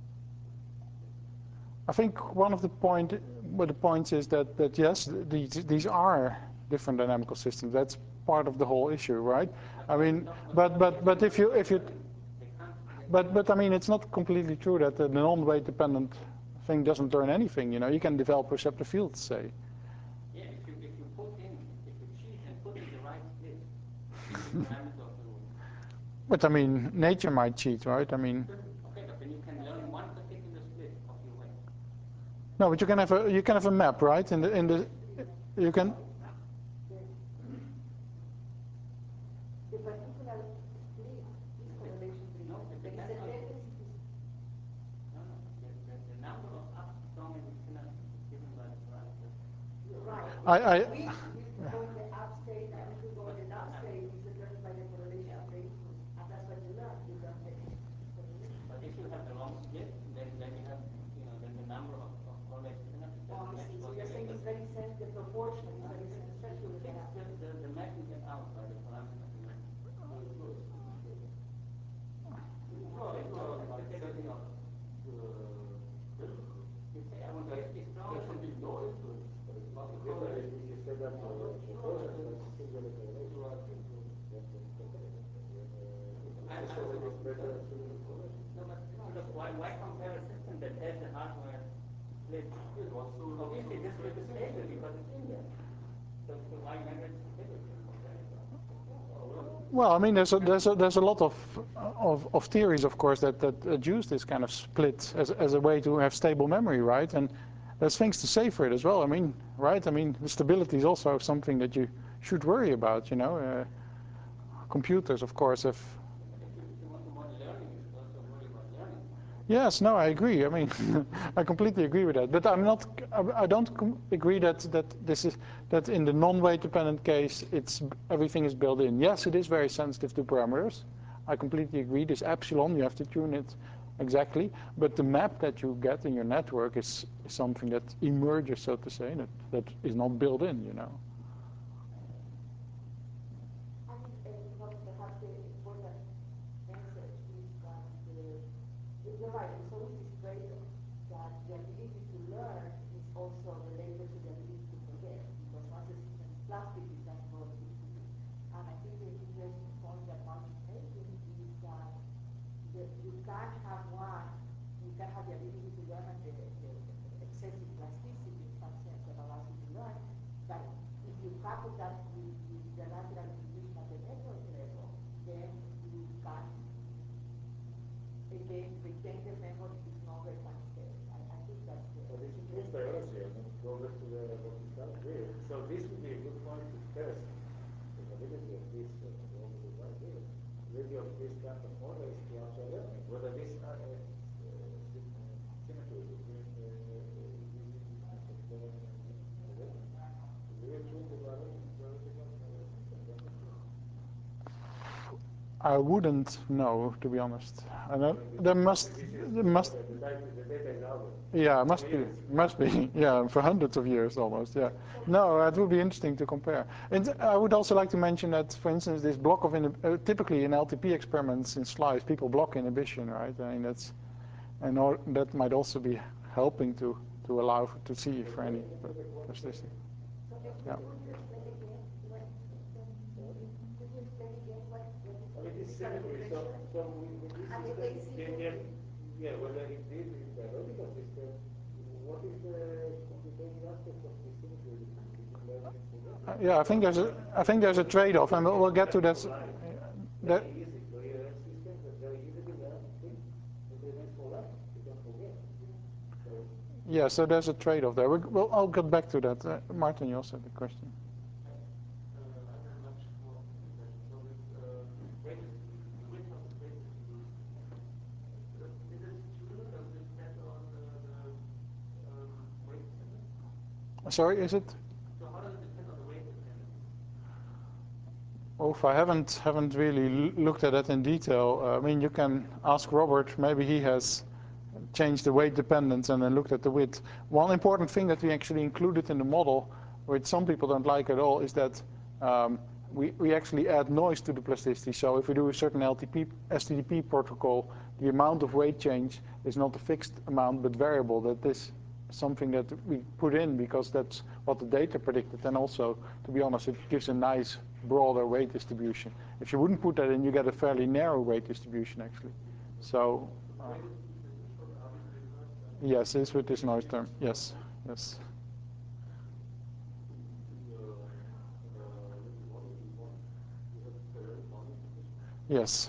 I think one of the point, well, the points is that, that yes, these, these are different dynamical systems. That's part of the whole issue, right? I mean, but, but, but if you, if you, but, but I mean, it's not completely true that the non-weight dependent thing doesn't learn anything. You know, you can develop receptor fields, say. Yeah, if you, if you put in, if you cheat and put in the right split, the parameter of the rule. But I mean, nature might cheat, right? I mean. Okay, but then you can learn one particular split of your weight. No, but you can have a you can have a map, right? In the in the you can. The particular split is correlation driven. No, it There is depends a on tendency to no, no. The, the, the number of up I, I This, this go in the up state and this will go in the down state is determined by the correlation of the input. And that's what you learn. You learn the correlation. But if you have the wrong split, then then you have, you know, then the number of, of correlated synapses Oh, doesn't I match see. So what you're you saying it's very expect. sensitive, the proportion is very sensitive to You the fix the, the, the matching it out by the parameter. You know. So it's good. No, it's not like setting up the principle. You say I want to be strong. There should be no influence. But it's not different if you set up the proportion, but it's still going to correlate. That's the competitive. I, I, System is better suited to correlation. no, but look, why, why compare a system that has the hardware split? Obviously, this split is stable because it's in there. So, so why measure stability? Well, I mean, there's a, there's a, there's a lot of, of, of theories, of course, that, that uh, use this kind of split as, as a way to have stable memory, right? And there's things to say for it as well. I mean, right? I mean, the stability is also something that you should worry about, you know. Uh, computers, of course, have... If you want to model learning, you should also worry about learning. Yes, no, I agree. I mean, I completely agree with that. But I'm not. I, I don't com agree that that this is that in the non-weight dependent case, it's everything is built in. Yes, it is very sensitive to parameters. I completely agree. This epsilon, you have to tune it exactly. But the map that you get in your network is, is something that emerges, so to say, that that is not built in. You know. I mean, uh, you know, perhaps the important answer is that the, you're right, there's always this trade-off that the ability to learn is also related to the ability to forget, because once the system is plastic, it doesn't go into it. And I think the interesting point that Martin's making is that the, you can have one, you can have the ability to learn and the, the excessive plasticity in some sense that allows you to learn, but if you couple that with, with the lateral distribution at the network level, then you can again retain the memory is longer time scale. I, I think that's the But it's improved biology, and then go back to the, what we started with. So this would be a good point to test the validity of this uh, what we right here. Validity of this kind of models to actual learning, whether this uh, uh, symmetry between uh, using this kind of learning and forgetting is really true in the biology, biological uh, system. That's for sure. I wouldn't know, to be honest. I know there must, there must. The data, the data is out there. Yeah, must be, must be. Yeah, for hundreds of years almost. Yeah. No, it would be interesting to compare. And I would also like to mention that, for instance, this block of uh, typically in L T P experiments in slice, people block inhibition, right? I mean that's, and all, that might also be helping to to allow for, to see for any plasticity. Yeah. Could you explain again what, what is I mean, this the symmetry, so, so with, with this and system, the A C then, then, yeah, whether it did in biological system, what is the complicating aspect of this symmetry between, between learning and forgetting? Uh, yeah, I think there's a, I think there's a trade-off, and we'll, we'll get to that. that Very easy, so you have systems that very easily learn things, but they remain for life, they don't forget. So, yeah, so there's a trade-off there. We'll, we'll, I'll get back to that. Uh, Martin, you also had a question. Uh, I have a much more specific question. So this uh, weight distribution, the width of the weight distribution, uh, is it tuned? Does it depend on uh, the um, weight dependence? Sorry, is it? So how does it depend on the weight dependence? Oh, I haven't haven't really looked at that in detail. Uh, I mean, you can ask Robert. Maybe he has changed the weight dependence and then looked at the width. One important thing that we actually included in the model, which some people don't like at all, is that um, we, we actually add noise to the plasticity. So if we do a certain L T P, S T D P protocol, the amount of weight change is not a fixed amount but variable. That is something that we put in because that's what the data predicted. And also, to be honest, it gives a nice broader weight distribution. If you wouldn't put that in, you get a fairly narrow weight distribution actually. So. Uh, Yes, it's with this noise term. Yes, yes. Yes.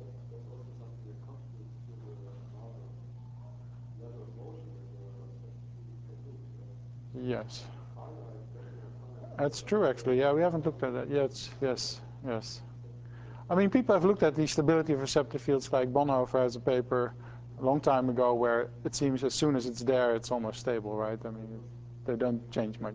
Yes. That's true, actually. Yeah, we haven't looked at that yet. Yes, yes. I mean, people have looked at the stability of receptor fields, like Bonhoeffer has a paper a long time ago where it seems as soon as it's there, it's almost stable, right? I mean, they don't change much.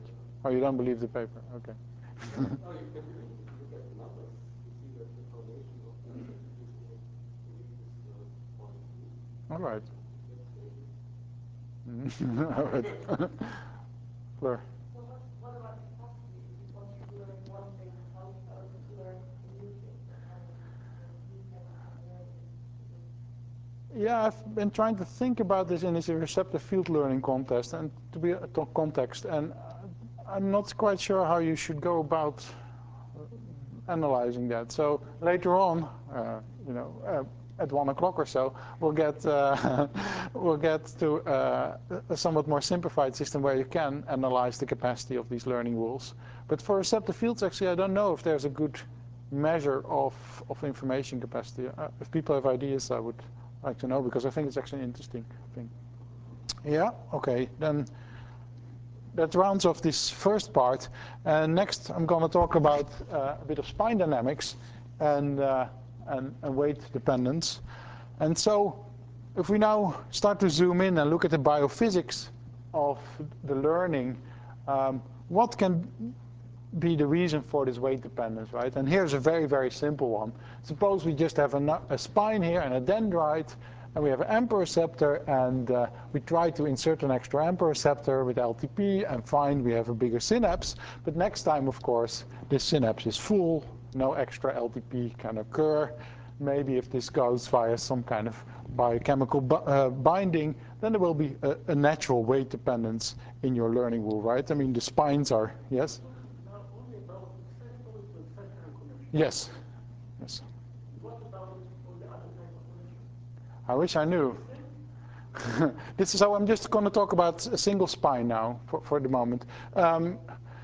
Oh, you don't believe the paper? Okay. Oh, you can believe it. If you look at the numbers, you see that the correlation of the sensitivity is uh, point two. All right. That's stable. All right. Fleur. So what, what about capacity? If you want to learn one thing, how, how to learn a new thing? How do you can learn it? Yeah, I've been trying to think about this in this receptive field learning contest and to be a to- context, and I'm not quite sure how you should go about analyzing that. So later on, uh, you know, uh, at one o'clock or so, we'll get uh, we'll get to uh, a somewhat more simplified system where you can analyze the capacity of these learning rules. But for receptive fields, actually, I don't know if there's a good measure of of information capacity. Uh, if people have ideas, I would like to know, because I think it's actually an interesting thing. Yeah. Okay. Then that rounds off this first part. And next, I'm going to talk about uh, a bit of spine dynamics and, uh, and, and weight dependence. And so, if we now start to zoom in and look at the biophysics of the learning, um, what can be the reason for this weight dependence, right? And here's a very, very simple one. Suppose we just have a, a spine here and a dendrite, and we have an A M P receptor, and uh, we try to insert an extra A M P receptor with L T P, and find we have a bigger synapse. But next time, of course, this synapse is full, no extra L T P can occur. Maybe if this goes via some kind of biochemical bu uh, binding, then there will be a, a natural weight dependence in your learning rule, right? I mean, the spines are, yes? Now, only about external to external connection. Yes. Yes. What about all the other type of connection? I wish I knew. This is how I'm just going to talk about a single spine now for, for the moment. Um,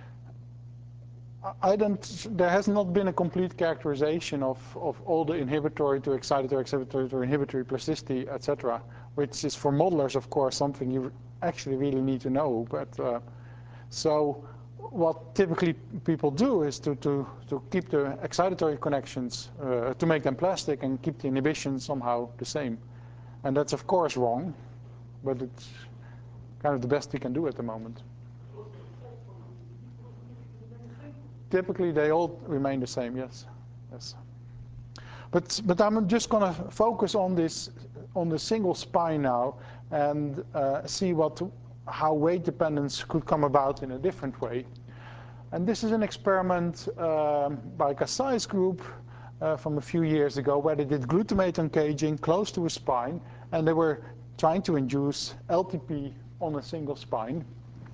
I don't, there has not been a complete characterization of, of all the inhibitory to excitatory, excitatory to inhibitory plasticity, et cetera, which is for modelers, of course, something you actually really need to know. But uh, so what typically people do is to, to, to keep the excitatory connections, uh, to make them plastic and keep the inhibition somehow the same. And that's, of course, wrong, but it's kind of the best we can do at the moment. Typically, they all remain the same, yes. Yes. But, but I'm just going to focus on this, on the single spine now, and uh, see what, how weight dependence could come about in a different way. And this is an experiment um, by Kasai's group uh, from a few years ago, where they did glutamate uncaging close to a spine, and they were trying to induce L T P on a single spine.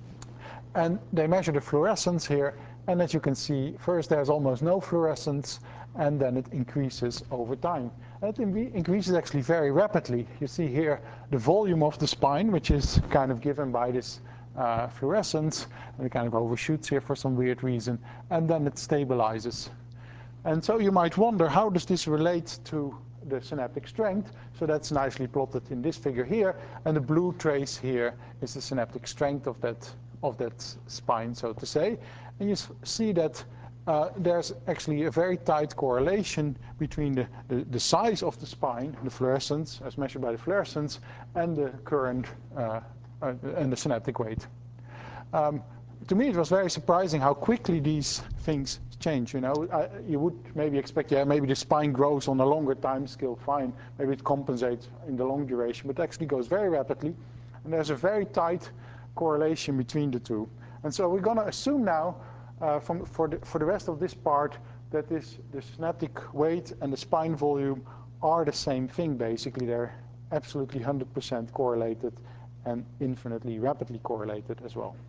And they measured the fluorescence here, and as you can see, first there's almost no fluorescence, and then it increases over time. And it in increases actually very rapidly. You see here the volume of the spine, which is kind of given by this uh, fluorescence, and it kind of overshoots here for some weird reason, and then it stabilizes. And so you might wonder, how does this relate to the synaptic strength? So that's nicely plotted in this figure here, and the blue trace here is the synaptic strength of that of that spine, so to say. And you see that uh, there's actually a very tight correlation between the, the, the size of the spine, the fluorescence, as measured by the fluorescence, and the current uh, uh, and the synaptic weight. Um, to me, it was very surprising how quickly these things change. You know, I, you would maybe expect, yeah, maybe the spine grows on a longer time scale, fine. Maybe it compensates in the long duration, but it actually goes very rapidly. And there's a very tight correlation between the two. And so we're going to assume now, uh, from, for, the, for the rest of this part, that this, the synaptic weight and the spine volume are the same thing, basically. They're absolutely one hundred percent correlated and infinitely rapidly correlated as well.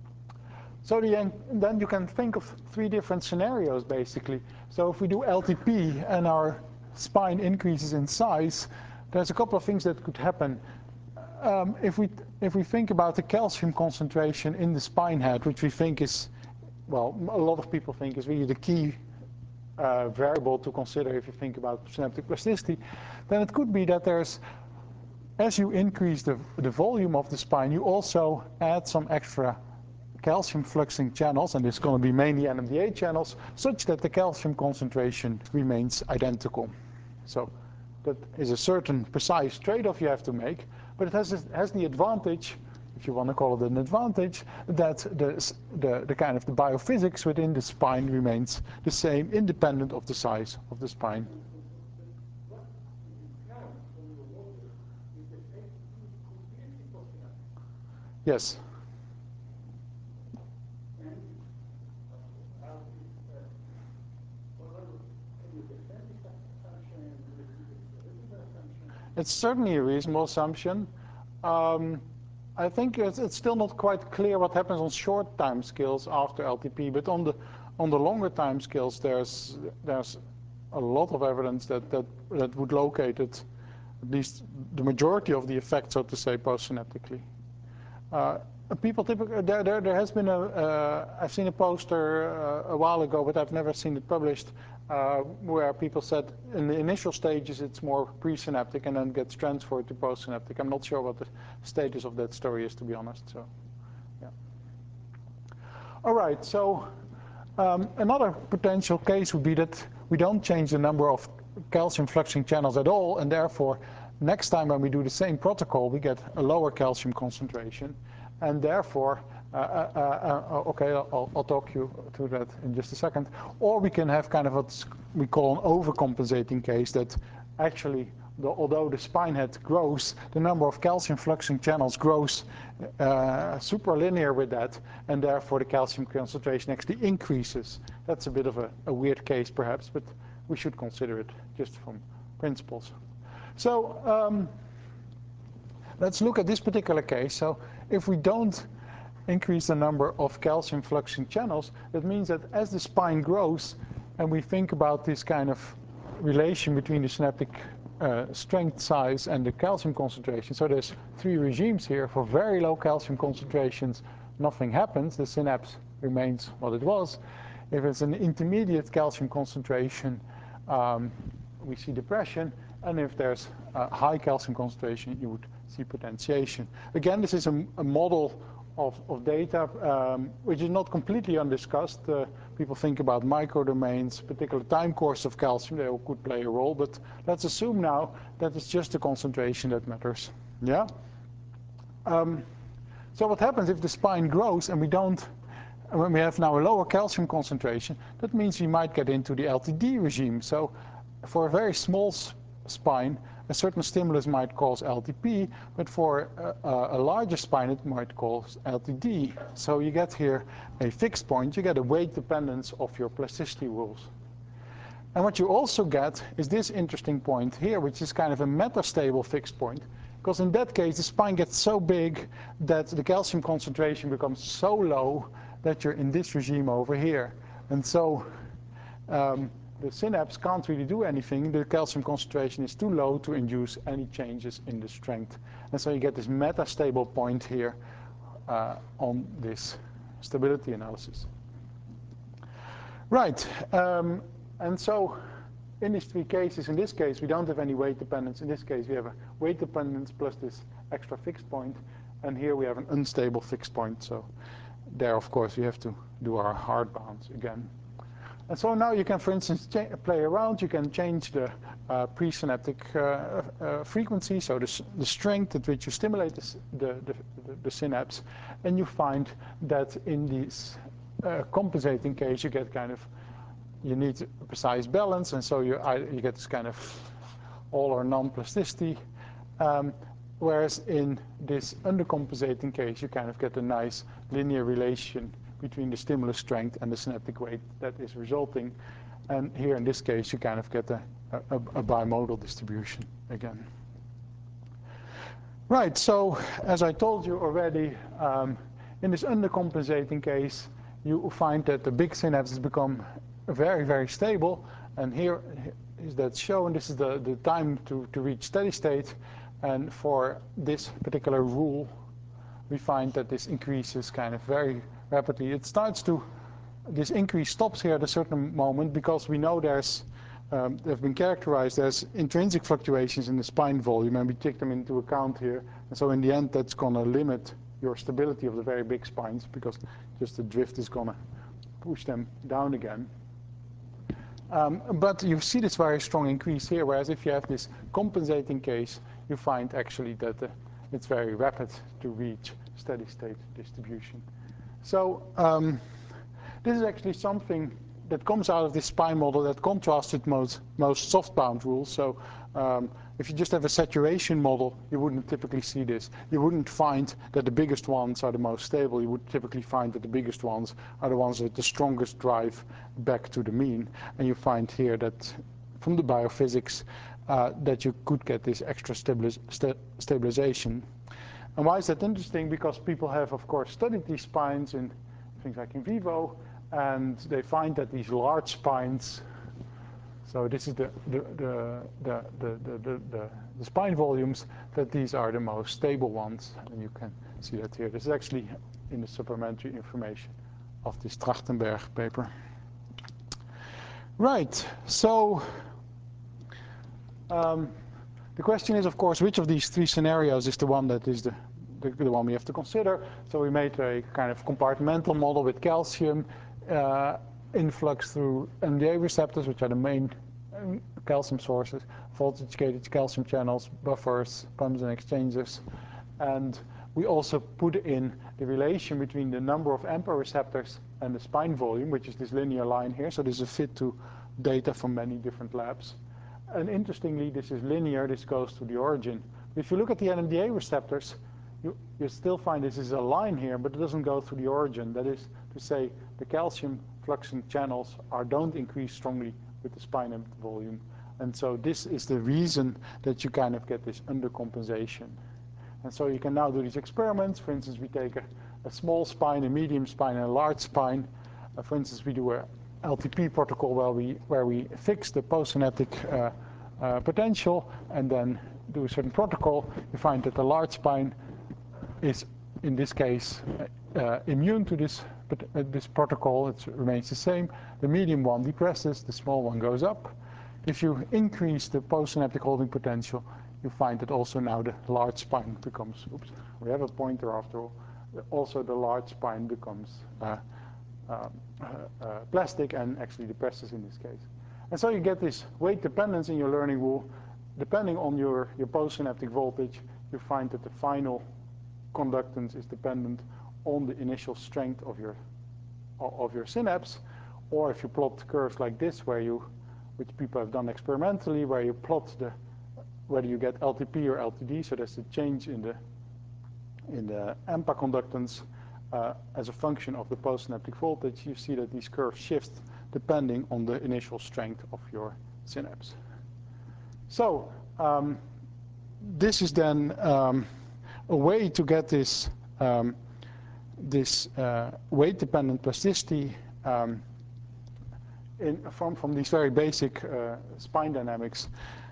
So the, then you can think of three different scenarios, basically. So if we do L T P and our spine increases in size, there's a couple of things that could happen. Um, if we if we think about the calcium concentration in the spine head, which we think is, well, a lot of people think is really the key uh, variable to consider if you think about synaptic plasticity, then it could be that there's, as you increase the, the volume of the spine, you also add some extra calcium fluxing channels, and it's going to be mainly N M D A channels, such that the calcium concentration remains identical. So that is a certain precise trade-off you have to make, but it has, has the advantage if you want to call it an advantage, that the, the, the kind of the biophysics within the spine remains the same, independent of the size of the spine. Yes. It's certainly a reasonable assumption. Um, I think it's, it's still not quite clear what happens on short time scales after L T P, but on the on the longer time scales, there's there's a lot of evidence that that that would locate it, at least the majority of the effect, so to say, postsynaptically. Uh, people typically there, there there has been a uh, I've seen a poster uh, a while ago, but I've never seen it published, uh, where people said in the initial stages it's more presynaptic and then gets transferred to postsynaptic. I'm not sure what the status of that story is, to be honest. So, yeah. All right. So um, another potential case would be that we don't change the number of calcium fluxing channels at all, and therefore next time when we do the same protocol, we get a lower calcium concentration, and therefore, uh, uh, uh, okay, I'll, I'll talk you through that in just a second. Or we can have kind of what we call an overcompensating case, that actually, the, although the spine head grows, the number of calcium fluxing channels grows uh, superlinear with that, and therefore the calcium concentration actually increases. That's a bit of a, a weird case, perhaps, but we should consider it just from principles. So um, let's look at this particular case. So if we don't increase the number of calcium fluxing channels, that means that as the spine grows, and we think about this kind of relation between the synaptic uh, strength size and the calcium concentration. So there's three regimes here. For very low calcium concentrations, nothing happens. The synapse remains what it was. If it's an intermediate calcium concentration, um, we see depression. And if there's a high calcium concentration, you would see potentiation. Again, this is a, a model of, of data, um, which is not completely undiscussed. Uh, people think about microdomains, particular time course of calcium, they all could play a role, but let's assume now that it's just the concentration that matters. Yeah? Um, so what happens if the spine grows and we don't, when we have now a lower calcium concentration, that means we might get into the L T D regime. So for a very small spine, a certain stimulus might cause L T P, but for a, a larger spine it might cause L T D. So you get here a fixed point, you get a weight dependence of your plasticity rules. And what you also get is this interesting point here, which is kind of a metastable fixed point, because in that case the spine gets so big that the calcium concentration becomes so low that you're in this regime over here. And so um, the synapse can't really do anything. The calcium concentration is too low to induce any changes in the strength. And so you get this metastable point here uh, on this stability analysis. Right, um, and so in these three cases, in this case we don't have any weight dependence. In this case we have a weight dependence plus this extra fixed point, and here we have an unstable fixed point. So there, of course, we have to do our hard bounds again. And so now you can, for instance, play around. You can change the uh, presynaptic uh, uh, frequency, so the, the strength at which you stimulate the, the, the, the synapse, and you find that in this uh, compensating case, you get kind of, you need a precise balance, and so you, you get this kind of all or none plasticity. Um, whereas in this undercompensating case, you kind of get a nice linear relation between the stimulus strength and the synaptic weight that is resulting. And here in this case, you kind of get a, a, a bimodal distribution again. Right, so as I told you already, um, in this undercompensating case, you find that the big synapses become very, very stable. And here is that shown. This is the, the time to, to reach steady state. And for this particular rule, we find that this increases kind of very rapidly. It starts to, this increase stops here at a certain moment because we know there's, um, they've been characterized as intrinsic fluctuations in the spine volume, and we take them into account here. And so in the end, that's going to limit your stability of the very big spines, because just the drift is going to push them down again. Um, but you see this very strong increase here, whereas if you have this compensating case, you find actually that the it's very rapid to reach steady state distribution. So um, this is actually something that comes out of this spine model that contrasts with most, most soft bound rules. So um, if you just have a saturation model, you wouldn't typically see this. You wouldn't find that the biggest ones are the most stable. You would typically find that the biggest ones are the ones with the strongest drive back to the mean. And you find here that from the biophysics uh, that you could get this extra stabiliz st stabilization. And why is that interesting? Because people have, of course, studied these spines in things like in vivo, and they find that these large spines, so this is the, the, the, the, the, the, the, the spine volumes, that these are the most stable ones. And you can see that here. This is actually in the supplementary information of this Trachtenberg paper. Right, so um, the question is, of course, which of these three scenarios is the one that is the, the, the one we have to consider. So we made a kind of compartmental model with calcium uh, influx through N M D A receptors, which are the main um, calcium sources, voltage-gated calcium channels, buffers, pumps and exchangers. And we also put in the relation between the number of AMPA receptors and the spine volume, which is this linear line here. So this is a fit to data from many different labs. And interestingly, this is linear. This goes to the origin. If you look at the N M D A receptors, you, you still find this is a line here, but it doesn't go to the origin. That is to say, the calcium fluxing channels are, don't increase strongly with the spine AMPA volume. And so this is the reason that you kind of get this undercompensation. And so you can now do these experiments. For instance, we take a, a small spine, a medium spine, and a large spine. Uh, for instance, we do a L T P protocol where we, where we fix the postsynaptic uh, uh, potential and then do a certain protocol. You find that the large spine is, in this case, uh, immune to this, but, uh, this protocol. It remains the same. The medium one depresses, the small one goes up. If you increase the postsynaptic holding potential, you find that also now the large spine becomes, oops, we have a pointer after all, also the large spine becomes uh, uh, uh, uh, plastic and actually depresses in this case. And so you get this weight dependence in your learning rule. Depending on your, your postsynaptic voltage, you find that the final conductance is dependent on the initial strength of your, of your synapse. Or if you plot curves like this, where you, which people have done experimentally, where you plot the whether you get L T P or L T D, so there's a change in the in the AMPA conductance uh, as a function of the postsynaptic voltage, you see that these curves shift depending on the initial strength of your synapse. So um, this is then um, a way to get this um, this uh, weight-dependent plasticity um, in, from from these very basic uh, spine dynamics.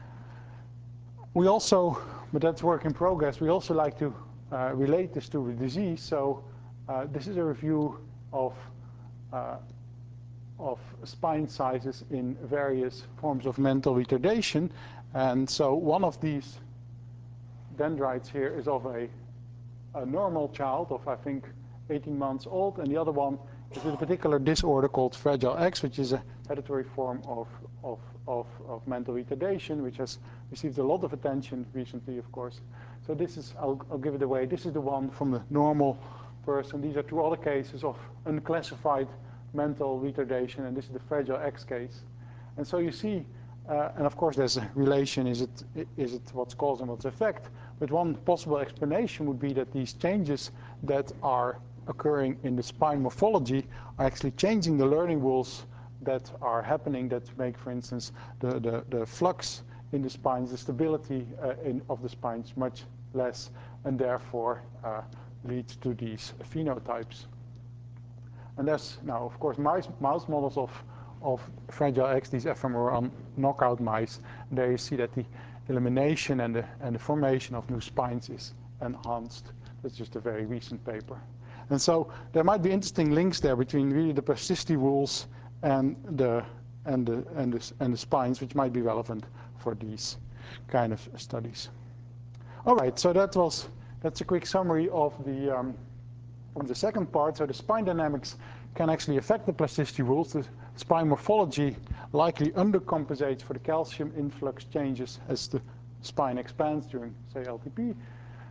We also, but that's work in progress, we also like to uh, relate this to the disease. So uh, this is a review of, uh, of spine sizes in various forms of mental retardation. And so one of these dendrites here is of a, a normal child of, I think, eighteen months old. And the other one is with a particular disorder called Fragile X, which is a hereditary form of, of, of, of mental retardation, which has received a lot of attention recently, of course. So this is, I'll, I'll give it away. This is the one from the normal person. These are two other cases of unclassified mental retardation, and this is the Fragile X case. And so you see, uh, and of course there's a relation, is it, is it what's cause and what's effect? But one possible explanation would be that these changes that are occurring in the spine morphology are actually changing the learning rules that are happening that make, for instance, the, the, the flux in the spines, the stability uh, in, of the spines much less, and therefore uh, leads to these phenotypes. And there's now, of course, mouse, mouse models of, of Fragile X, these ephemeral knockout mice. And there you see that the elimination and the, and the formation of new spines is enhanced. That's just a very recent paper. And so there might be interesting links there between really the plasticity rules and the and the and the and the spines, which might be relevant for these kind of studies. All right, so that was that's a quick summary of the um, of the second part. So the spine dynamics can actually affect the plasticity rules. The spine morphology likely undercompensates for the calcium influx changes as the spine expands during, say, L T P.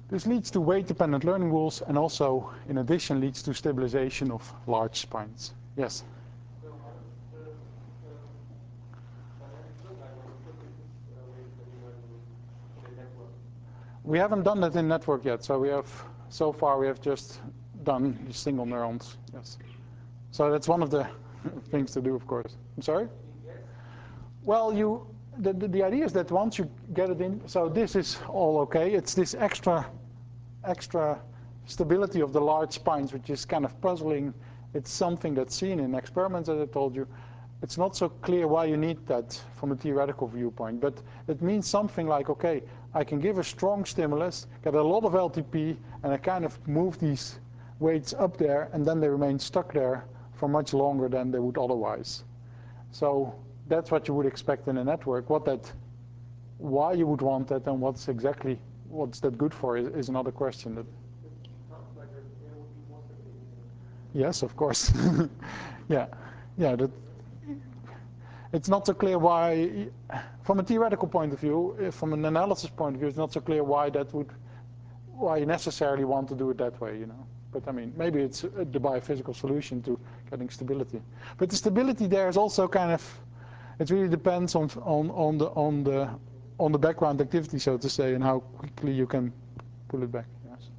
This leads to weight-dependent learning rules and also, in addition, leads to stabilization of large spines. Yes? So how does the um, dynamics look like when you put this uh, weight-dependent learning rules in a network? We haven't done that in network yet, so we have, so far we have just done single neurons, yes. So that's one of the things to do, of course. I'm sorry? Well, you, the, the, the idea is that once you get it in, so this is all okay. It's this extra, extra stability of the large spines, which is kind of puzzling. It's something that's seen in experiments, as I told you. It's not so clear why you need that from a theoretical viewpoint, but it means something like, okay, I can give a strong stimulus, get a lot of L T P, and I kind of move these weights up there, and then they remain stuck there for much longer than they would otherwise. So that's what you would expect in a network. What that, why you would want that, and what's exactly what's that good for is, is another question. That, Sounds like there would be more stability. yes, of course. yeah, yeah. That, it's not so clear why, from a theoretical point of view, from an analysis point of view, it's not so clear why that would, why you necessarily want to do it that way, you know. But I mean, maybe it's the biophysical solution to getting stability. But the stability there is also kind of, it really depends on on on the on the on the background activity, so to say, and how quickly you can pull it back. Yes.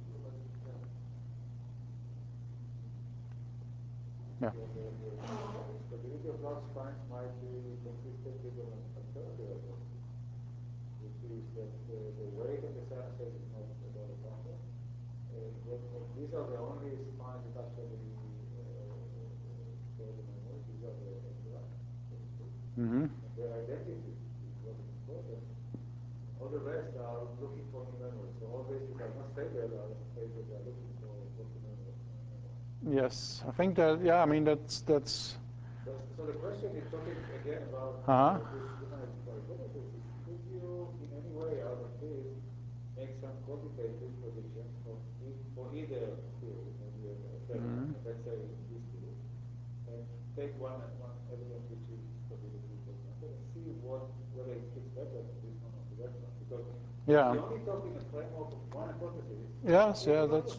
Yeah. The stability of large spines might be consistent with an alternative approach, which is that uh, the weight of the synapse is not a lot of number. Uh, what, what, these are the only spines that actually uh, store the memory. These are the embryos. Mm-hmm. And their identity is what is important. All the rest are looking for new memory. So all bases are not stable, are stable, they are looking for, for new memory. Yes, I think that, yeah, I mean, that's, that's. So, so the question is talking again about Uh-huh. uh, this different hypothesis. Could you, in any way, out of this, make some quantitative predictions for, e for either theory, maybe a experiment, Mm-hmm. let's say in this theory, and take one one element which is stability, for example, and see what whether it fits better for this one or for that one. Because Yeah. if you only talk in a framework of one hypothesis, Yes, yeah, that's.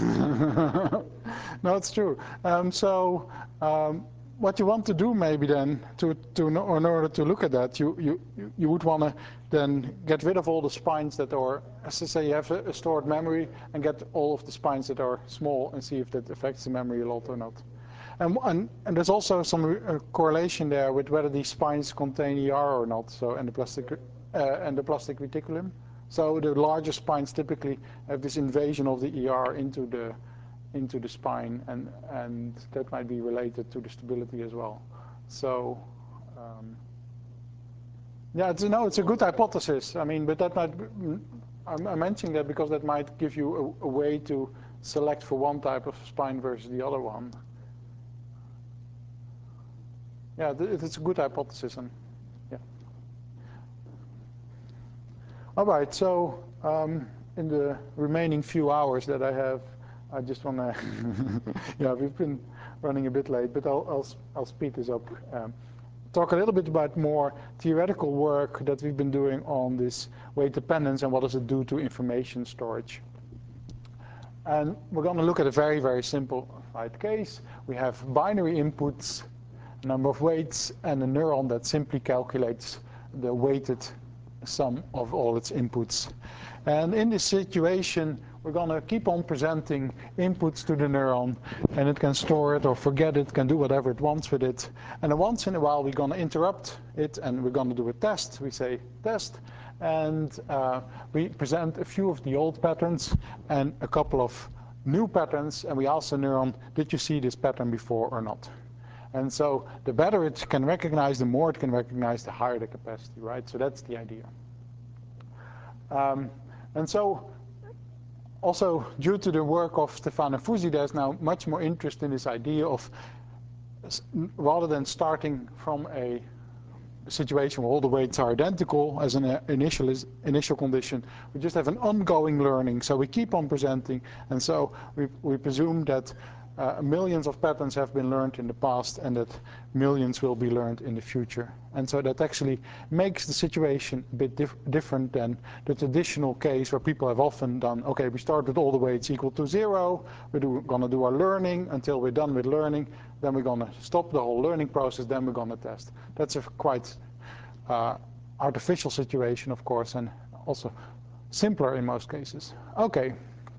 No, it's true. Um, so, um, what you want to do maybe then, to to in order to look at that, you you you would want to then get rid of all the spines that are, as I say, you have a, a stored memory, and get all of the spines that are small, and see if that affects the memory a lot or not. And and, and there's also some uh, correlation there with whether these spines contain E R or not. So endoplastic uh, endoplastic reticulum. So the larger spines typically have this invasion of the E R into the into the spine, and and that might be related to the stability as well. So um, yeah, it's, no, it's a good hypothesis. I mean, but that might be, I'm, I'm mentioning that because that might give you a, a way to select for one type of spine versus the other one. Yeah, it's a good hypothesis, and yeah. All right, so um, in the remaining few hours that I have, I just want to, yeah, we've been running a bit late, but I'll, I'll, I'll speed this up. Um, talk a little bit about more theoretical work that we've been doing on this weight dependence and what does it do to information storage. And we're going to look at a very, very simplified case. We have binary inputs, a number of weights, and a neuron that simply calculates the weighted sum of all its inputs. And in this situation, we're going to keep on presenting inputs to the neuron, and it can store it or forget it, can do whatever it wants with it. And then once in a while, we're going to interrupt it, and we're going to do a test. We say test, and uh, we present a few of the old patterns and a couple of new patterns, and we ask the neuron, did you see this pattern before or not? And so the better it can recognize, the more it can recognize, the higher the capacity, right? So that's the idea. Um, and so also due to the work of Stefano Fusi, there's now much more interest in this idea of, rather than starting from a situation where all the weights are identical as an initial, initial condition, we just have an ongoing learning. So we keep on presenting, and so we, we presume that uh, millions of patterns have been learned in the past and that millions will be learned in the future. And so that actually makes the situation a bit dif different than the traditional case where people have often done, okay, we start with all the weights equal to zero, we're going to do our learning until we're done with learning, then we're going to stop the whole learning process, then we're going to test. That's a quite uh, artificial situation, of course, and also simpler in most cases. Okay.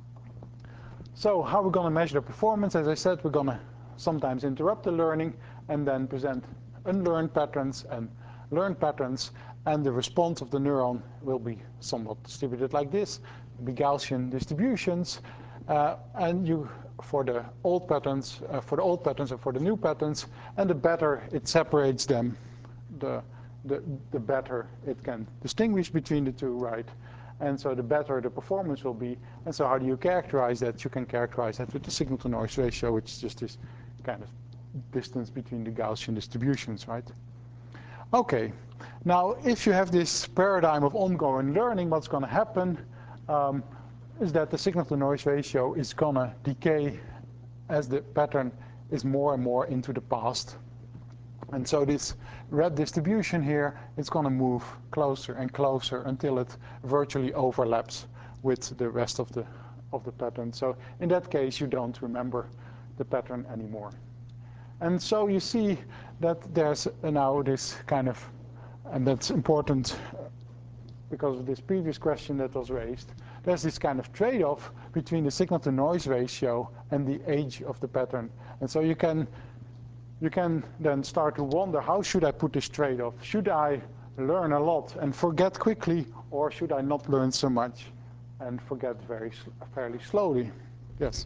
So how we're going to measure the performance? As I said, we're going to sometimes interrupt the learning and then present unlearned patterns and learned patterns, and the response of the neuron will be somewhat distributed like this. It'll be Gaussian distributions, uh, and you for the old patterns, uh, for the old patterns and for the new patterns, and the better it separates them, the the the better it can distinguish between the two, right? And so the better the performance will be. And so how do you characterize that? You can characterize that with the signal-to-noise ratio, which is just this kind of distance between the Gaussian distributions, right? Okay. Now, if you have this paradigm of ongoing learning, what's going to happen um, is that the signal-to-noise ratio is going to decay as the pattern is more and more into the past. And so this red distribution here is going to move closer and closer until it virtually overlaps with the rest of the of the pattern. So in that case, you don't remember the pattern anymore. And so you see that there's now this kind of, and that's important because of this previous question that was raised, there's this kind of trade-off between the signal-to-noise ratio and the age of the pattern. And so you can You can then start to wonder, how should I put this trade-off? Should I learn a lot and forget quickly, or should I not learn so much and forget very fairly slowly? Yes.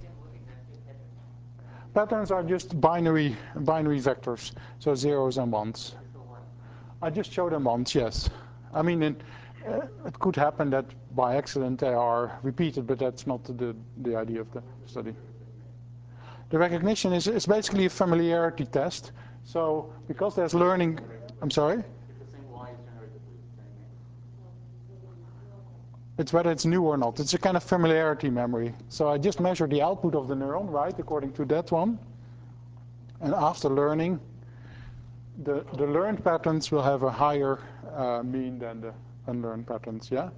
Patterns are just binary binary vectors, so zeros and ones. I just showed them once, yes. I mean, it, uh, it could happen that by accident they are repeated, but that's not the the idea of the study. The recognition is, is basically a familiarity test. So because there's learning, I'm sorry? It's whether it's new or not. It's a kind of familiarity memory. So I just measure the output of the neuron, right, according to that one. And after learning, the, the learned patterns will have a higher uh, mean than the unlearned patterns, yeah?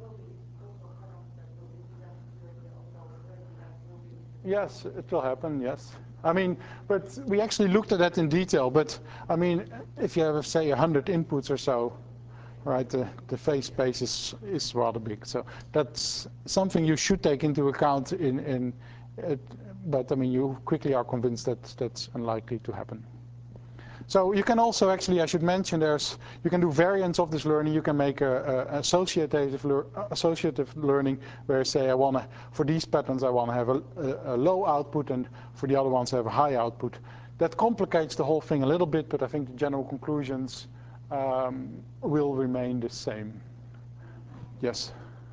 Yes, it will happen, yes. I mean, but we actually looked at that in detail. But, I mean, if you have, say, one hundred inputs or so, right, the, the phase space is, is rather big. So that's something you should take into account in, in it, but, I mean, you quickly are convinced that that's unlikely to happen. So you can also actually, I should mention, there's you can do variants of this learning. You can make a, a associative, lear, associative learning where, say, I want to, for these patterns, I want to have a, a, a low output, and for the other ones, I have a high output. That complicates the whole thing a little bit, but I think the general conclusions um, will remain the same. Yes?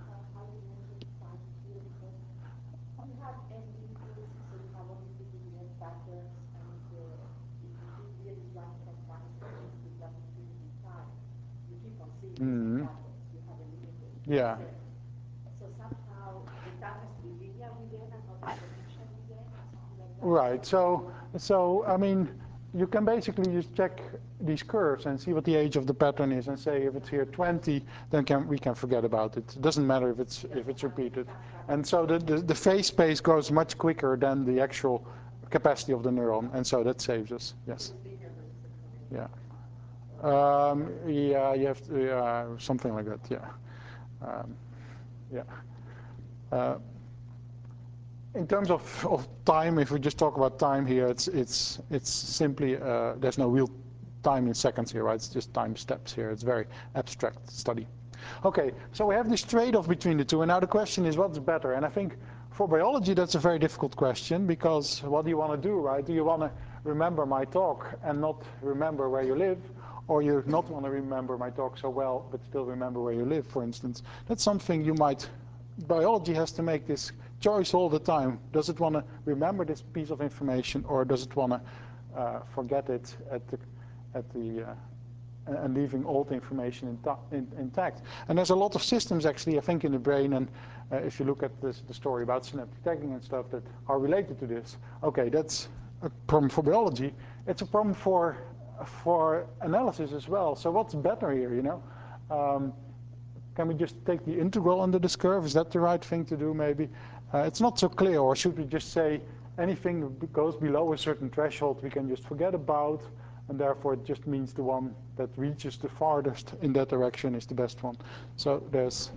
Mm-hmm. Yeah. So somehow the time has to be linear within and not exponential within, or something like that. Right. So, so I mean, you can basically just check these curves and see what the age of the pattern is, and say if it's here twenty, then can, we can forget about it. It doesn't matter if it's if it's repeated. And so the, the the phase space goes much quicker than the actual capacity of the neuron, and so that saves us. Yes. Yeah. Um, yeah, you have to, yeah, something like that. Yeah. Um, yeah. Uh, in terms of, of time, if we just talk about time here, it's it's it's simply uh, there's no real time in seconds here, right? It's just time steps here. It's a very abstract study. Okay, so we have this trade-off between the two, and now the question is, what's better? And I think for biology, that's a very difficult question, because what do you want to do, right? Do you want to remember my talk and not remember where you live? Or you not want to remember my talk so well, but still remember where you live, for instance? That's something you might, biology has to make this choice all the time. Does it want to remember this piece of information, or does it want to uh, forget it at the, at the, uh, and leaving all the information inta in, intact. And there's a lot of systems actually, I think, in the brain, and uh, if you look at this, the story about synaptic tagging and stuff that are related to this, okay, that's a problem for biology. It's a problem for for analysis as well. So what's better here, you know? Um, can we just take the integral under this curve? Is that the right thing to do, maybe? Uh, it's not so clear, or should we just say anything that goes below a certain threshold we can just forget about, and therefore it just means the one that reaches the farthest in that direction is the best one. So there's...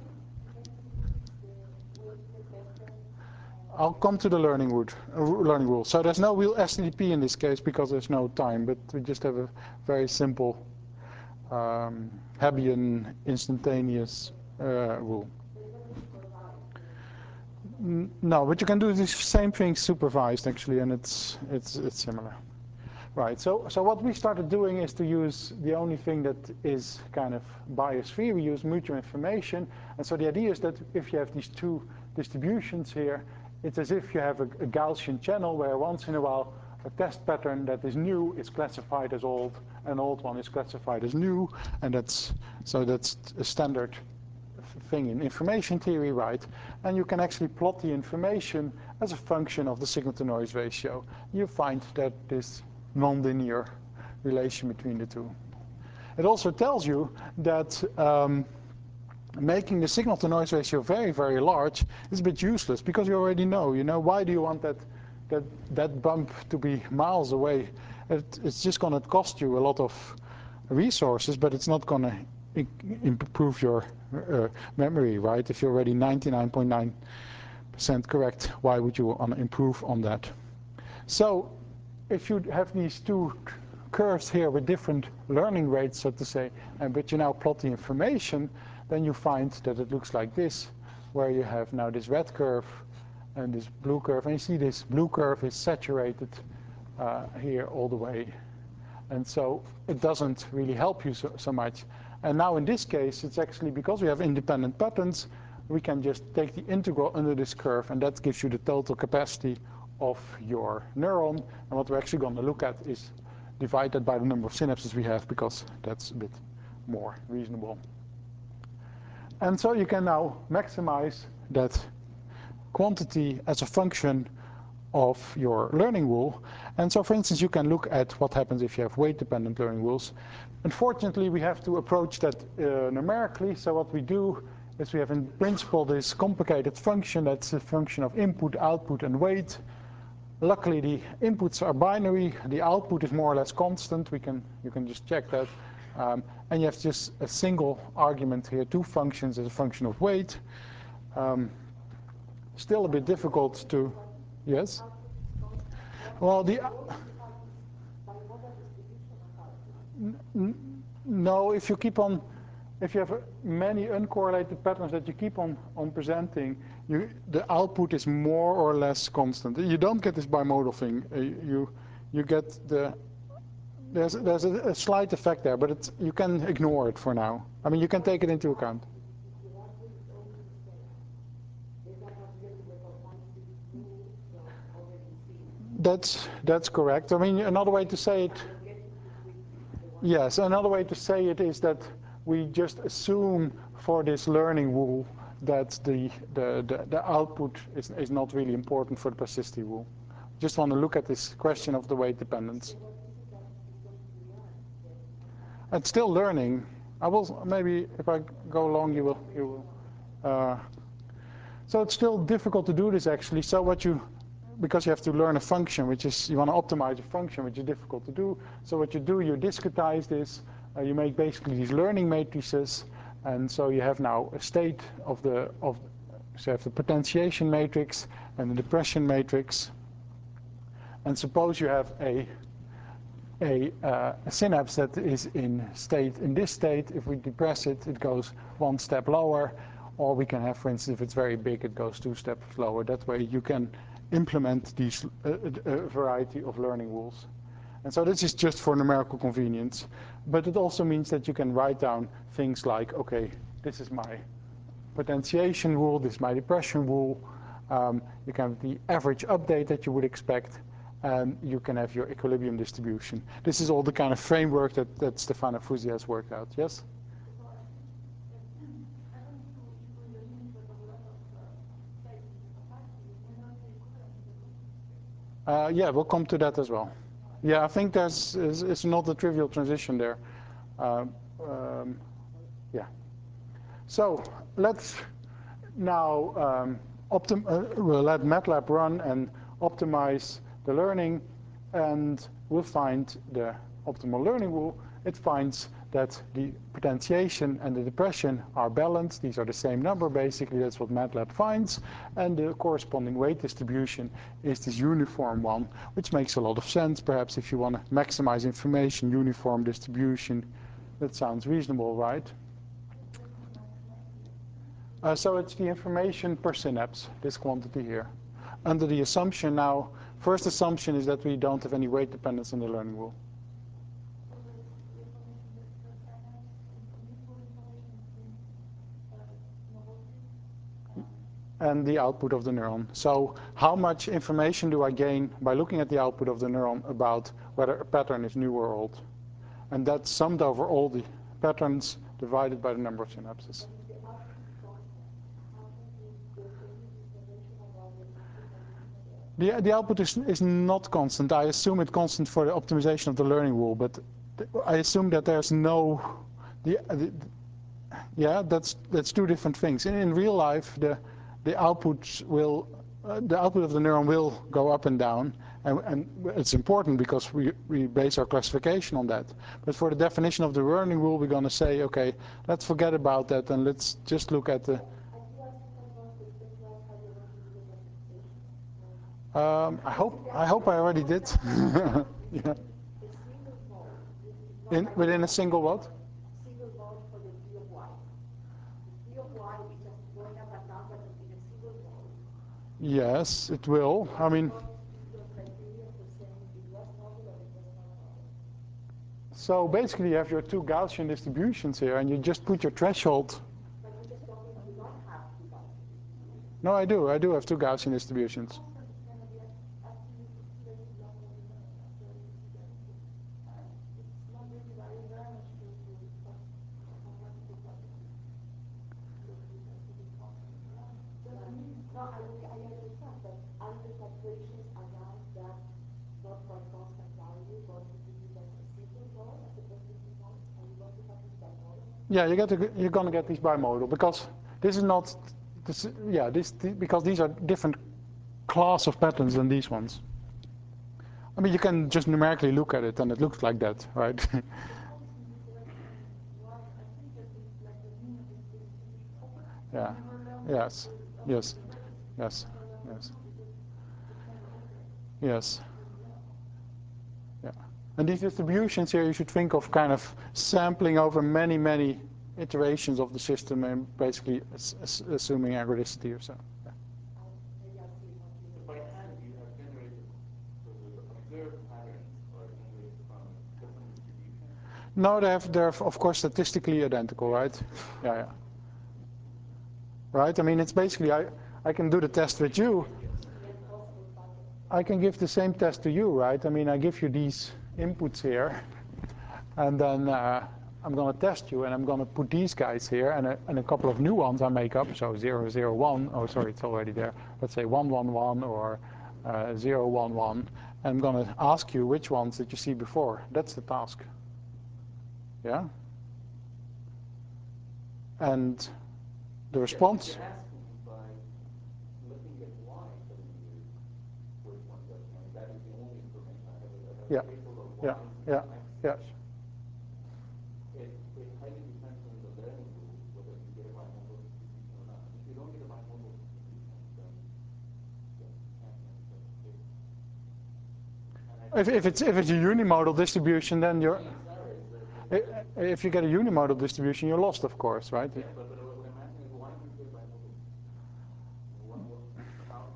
I'll come to the learning route, uh, learning rule. So there's no real S T D P in this case because there's no time, but we just have a very simple um, Hebbian instantaneous uh, rule. N no, but you can do the same thing supervised actually, and it's it's it's similar. Right. So so what we started doing is to use the only thing that is kind of bias free. We use mutual information, and so the idea is that if you have these two distributions here, it's as if you have a, a Gaussian channel where once in a while a test pattern that is new is classified as old, an old one is classified as new, and that's so that's a standard thing in information theory, right? And you can actually plot the information as a function of the signal-to-noise ratio. You find that this nonlinear relation between the two. It also tells you that um, making the signal-to-noise ratio very, very large is a bit useless because you already know, you know, why do you want that that that bump to be miles away? It, it's just going to cost you a lot of resources, but it's not going to improve your uh, memory, right? If you're already ninety-nine point nine percent correct, why would you want to improve on that? So if you have these two curves here with different learning rates, so to say, and but you now plot the information, then you find that it looks like this, where you have now this red curve and this blue curve, and you see this blue curve is saturated uh, here all the way, and so it doesn't really help you so, so much. And now in this case, it's actually because we have independent patterns, we can just take the integral under this curve, and that gives you the total capacity of your neuron. And what we're actually going to look at is divide that by the number of synapses we have, because that's a bit more reasonable. And so you can now maximize that quantity as a function of your learning rule. And so, for instance, you can look at what happens if you have weight-dependent learning rules. Unfortunately, we have to approach that uh, numerically. So what we do is we have in principle this complicated function that's a function of input, output, and weight. Luckily, the inputs are binary. The output is more or less constant. We can, you can just check that. Um, and you have just a single argument here, two functions as a function of weight. Um, still a bit difficult to, yes? Well, the, no, if you keep on, if you have many uncorrelated patterns that you keep on, on presenting, you, the output is more or less constant. You don't get this bimodal thing. Uh, you, you get the, there's, there's a, a slight effect there, but it's, you can ignore it for now. I mean, you can take it into account. That's, that's correct. I mean, another way to say it, yes, another way to say it is that we just assume for this learning rule that the, the, the, the output is, is not really important for the persisty rule. Just want to look at this question of the weight dependence. It's still learning. I will, maybe if I go along, you will, you will. Uh, so it's still difficult to do this actually. So what you, because you have to learn a function, which is, you want to optimize a function, which is difficult to do. So what you do, you discretize this. Uh, you make basically these learning matrices, and so you have now a state of the of. So you have the potentiation matrix and the depression matrix. And suppose you have a a, uh, a synapse that is in state in this state. If we depress it, it goes one step lower, or we can have, for instance, if it's very big, it goes two steps lower. That way, you can implement these uh, a variety of learning rules. And so this is just for numerical convenience, but it also means that you can write down things like, okay, this is my potentiation rule, this is my depression rule. Um, you can have the average update that you would expect, and you can have your equilibrium distribution. This is all the kind of framework that, that Stefano Fusi has worked out. Yes? So I think that, I don't need to include the limit with the level of uh, space in the capacity, and not the equivalent in the loop space. Uh, yeah, we'll come to that as well. Yeah, I think there's is, it's not a trivial transition there. Uh, um, yeah. So let's now um, optim uh, we'll let MATLAB run and optimize the learning, and we'll find the optimal learning rule. It finds that the potentiation and the depression are balanced. These are the same number, basically. That's what MATLAB finds. And the corresponding weight distribution is this uniform one, which makes a lot of sense. Perhaps if you want to maximize information, uniform distribution, that sounds reasonable, right? Uh, so it's the information per synapse, this quantity here. Under the assumption now, first assumption is that we don't have any weight dependence in the learning rule. So the information that the synapse and useful information means uh, novelty. And the output of the neuron. So how much information do I gain by looking at the output of the neuron about whether a pattern is new or old? And that's summed over all the patterns divided by the number of synapses. The, the output is, is not constant. I assume it's constant for the optimization of the learning rule, but th I assume that there's no, the, the, yeah, that's that's two different things. In, in real life, the the output will, uh, the output of the neuron will go up and down, and, and it's important because we we base our classification on that. But for the definition of the learning rule, we're going to say, okay, let's forget about that and let's just look at the. Um, I hope I hope I already did. Yeah. In, within a single what? Single mode for the P of Y. The P of Y is just going up and down, but in a single mode. Yes, it will. I mean. So basically, you have your two Gaussian distributions here, and you just put your threshold. But you just told me you don't have two Gaussian distributions. No, I do. I do have two Gaussian distributions. No, I, I understand, but are the calculations around that not quite constant value going to give you that a single mode as opposed to two modes? Are you going to have this bimodal? Yeah, you get to, you're going to get these bimodal because this is not, this, yeah, this because these are different class of patterns than these ones. I mean, you can just numerically look at it, and it looks like that, right? Yeah. Yes. Yes. Yes. Yes. Yes. Yeah. And these distributions here, you should think of kind of sampling over many, many iterations of the system and basically assuming ergodicity or so. Yeah. By hand, you have generated, so the observed patterns are generated from different distributions? No, they have, they're of course statistically identical, right? Yeah, yeah. Right? I mean, it's basically, I, I can do the test with you. I can give the same test to you, right? I mean, I give you these inputs here, and then uh, I'm going to test you, and I'm going to put these guys here, and a, and a couple of new ones I make up, so zero, zero, one, oh, sorry, it's already there. Let's say one, one, one, or uh, zero, one, one. I'm going to ask you which ones did you see before. That's the task. Yeah? And the response? You're asking by looking at Y telling you which one does one. That is the only information I have. I have Yeah. a table of Yeah. Ys Yeah. and X's. Yeah. It, it highly depends on the learning rule whether you get a bimodal distribution or not. If you don't get a bimodal distribution, then, then you can't answer it. If, if it's if it's a unimodal distribution, then you're. Sorry, is that, If you get a unimodal distribution, you're lost, of course, right? yeah, but, but what I'm asking is why do you get bimodal? What, what, how?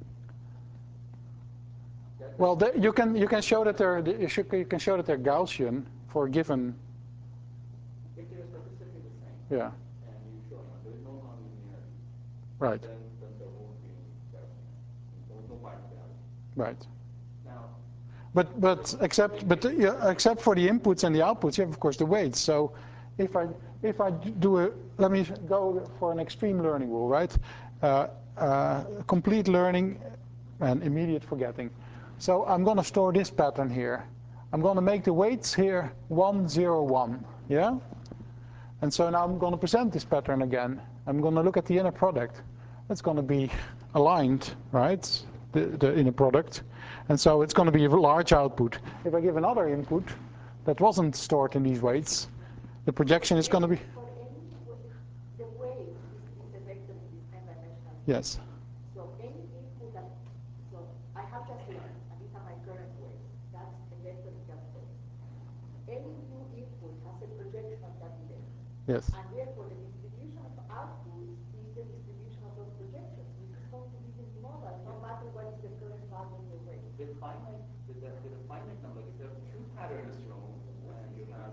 That, Well, the, you can you can show that they're you, should, you can show that they're Gaussian for a given. if they're statistically the same, Yeah. and you show them there is no nonlinearity, Right. then, then there won't be any Gaussian. There was no binary. Right. Now, But but except but uh, except for the inputs and the outputs, you have of course the weights. So if I if I do a let me go for an extreme learning rule, right? Uh, uh, complete learning and immediate forgetting. So I'm going to store this pattern here. I'm going to make the weights here one zero one. Yeah. And so now I'm going to present this pattern again. I'm going to look at the inner product. It's going to be aligned, right? The, the inner product. And so it's going to be a large output. If I give another input that wasn't stored in these weights, the projection is going to be... For any, the weight is, is a vector in this n-dimensional space. Yes. So any input that, so I have just learned, and these are my current weights. That's a vector in that space. Any new input has a projection of that vector. Yes. And therefore, the distribution of outputs is the distribution of those projections, which is going to be unimodal, no matter what is the current value of the weight. The finite, the, the, the finite number, if there are two patterns shown, and you have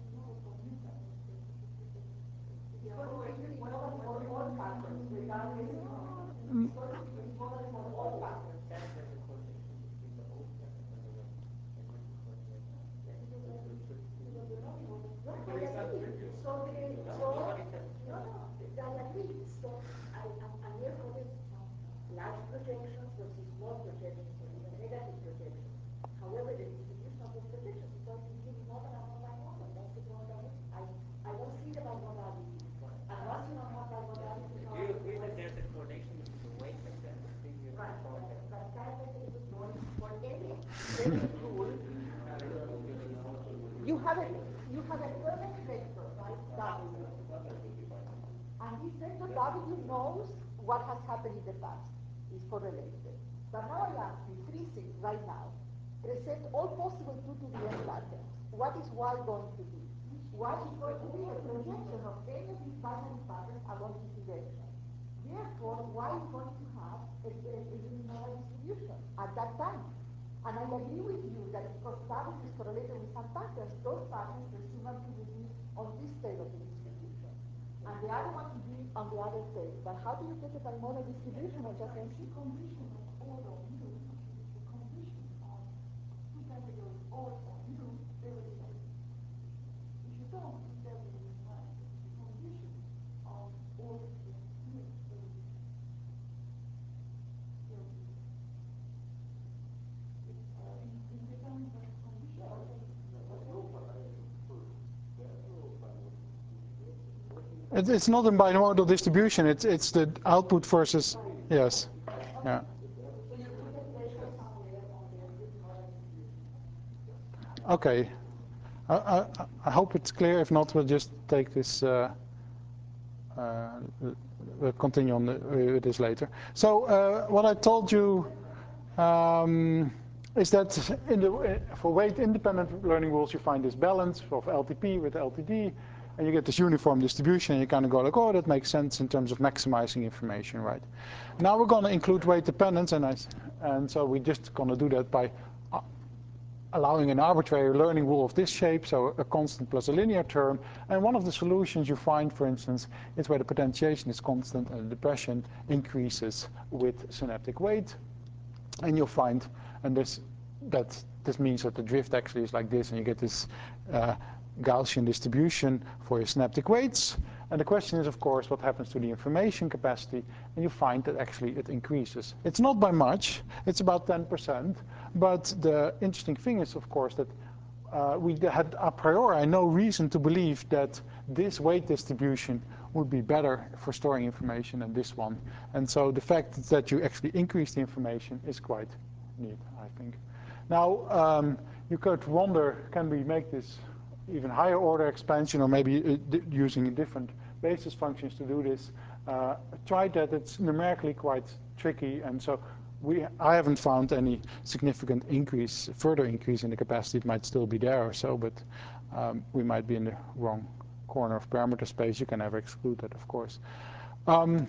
Because we're unimodal for all factors, regardless of it's going to be unimodal for all factors. that's the correlation between the old pattern and the one. Right, I agree. So, the, so, no, no, I agree. So, I, I'm, I'm here for this large projections versus small projections or even negative projections. However, the distribution of those projections is going to be unimodal and multimodal. That's the problem. I, I don't see the bimodality. And once you don't have bimodality, Do you agree that there's a correlation between the weight vector and the previous right, form vector? but that vector is more for any vector rule. You have a you have a current vector, right? W. And this vector W knows what has happened in the past. Is correlated. But now I ask you three things right now. Present all possible two to the n patterns. What is Y going to be? Y is going to be a projection of any of these binary patterns along this direction. Therefore, Y is going to have a, a, a unimodal distribution at that time. And I agree with you that because W is correlated with some patterns, those patterns presumably will be on this tail of the distribution. And the other one will be on the other tail. But how do you get a bimodal distribution? I just answered. The condition of order of U, the condition of two categories order of U, they will say. If you don't, you tell me in mind the condition of order of U, they will be. It, it's not a bimodal distribution. It's it's the output versus yes, yeah. Okay. I, I, I hope it's clear. If not, we'll just take this. Uh, uh, we'll continue on the, with this later. So uh, what I told you um, is that in the, for weight-independent learning rules, you find this balance of L T P with L T D, and you get this uniform distribution. And you kind of go like, oh, that makes sense in terms of maximizing information, right? Now we're going to include weight dependence, and I, and so we're just going to do that by allowing an arbitrary learning rule of this shape, so a constant plus a linear term. And one of the solutions you find, for instance, is where the potentiation is constant and the depression increases with synaptic weight. And you'll find, and this that this means that the drift actually is like this, and you get this uh, Gaussian distribution for your synaptic weights. And the question is, of course, what happens to the information capacity? And you find that actually it increases. It's not by much. It's about ten percent. But the interesting thing is, of course, that uh, we had a priori no reason to believe that this weight distribution would be better for storing information than this one. And so the fact that you actually increase the information is quite neat, I think. Now, um, you could wonder, can we make this even higher order expansion, or maybe uh, using different basis functions to do this? Uh, tried that. It's numerically quite tricky, and so we I haven't found any significant increase, further increase in the capacity. It might still be there or so, but um, we might be in the wrong corner of parameter space. You can never exclude that, of course. Um,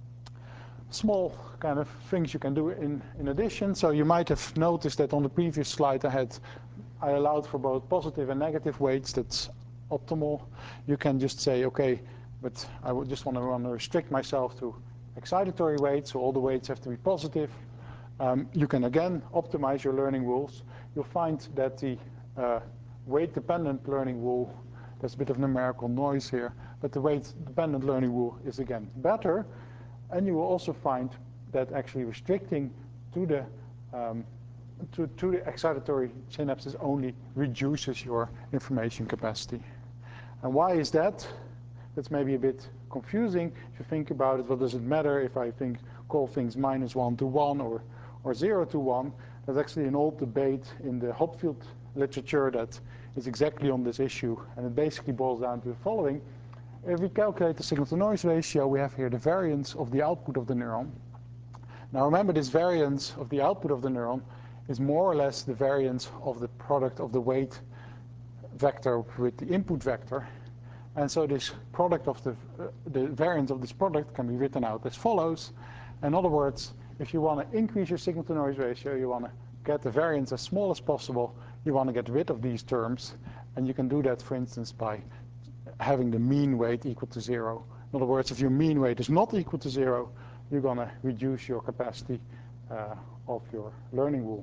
small kind of things you can do in, in addition. So you might have noticed that on the previous slide I had I allowed for both positive and negative weights. That's optimal. You can just say, okay, but I would just want to, want to restrict myself to excitatory weights, so all the weights have to be positive. Um, you can again optimize your learning rules. You'll find that the uh, weight-dependent learning rule, there's a bit of numerical noise here, but the weight-dependent learning rule is again better. And you will also find that actually restricting to the um, to, to the excitatory synapses only reduces your information capacity. And why is that? That's maybe a bit confusing. If you think about it, what does it matter if I think call things minus one to one or, or zero to one? There's actually an old debate in the Hopfield literature that is exactly on this issue. And it basically boils down to the following. If we calculate the signal-to-noise ratio, we have here the variance of the output of the neuron. Now remember, this variance of the output of the neuron is more or less the variance of the product of the weight vector with the input vector. And so this product of the, uh, the variance of this product can be written out as follows. In other words, if you want to increase your signal-to-noise ratio, you want to get the variance as small as possible, you want to get rid of these terms. And you can do that, for instance, by having the mean weight equal to zero. In other words, if your mean weight is not equal to zero, you're going to reduce your capacity uh, of your learning rule.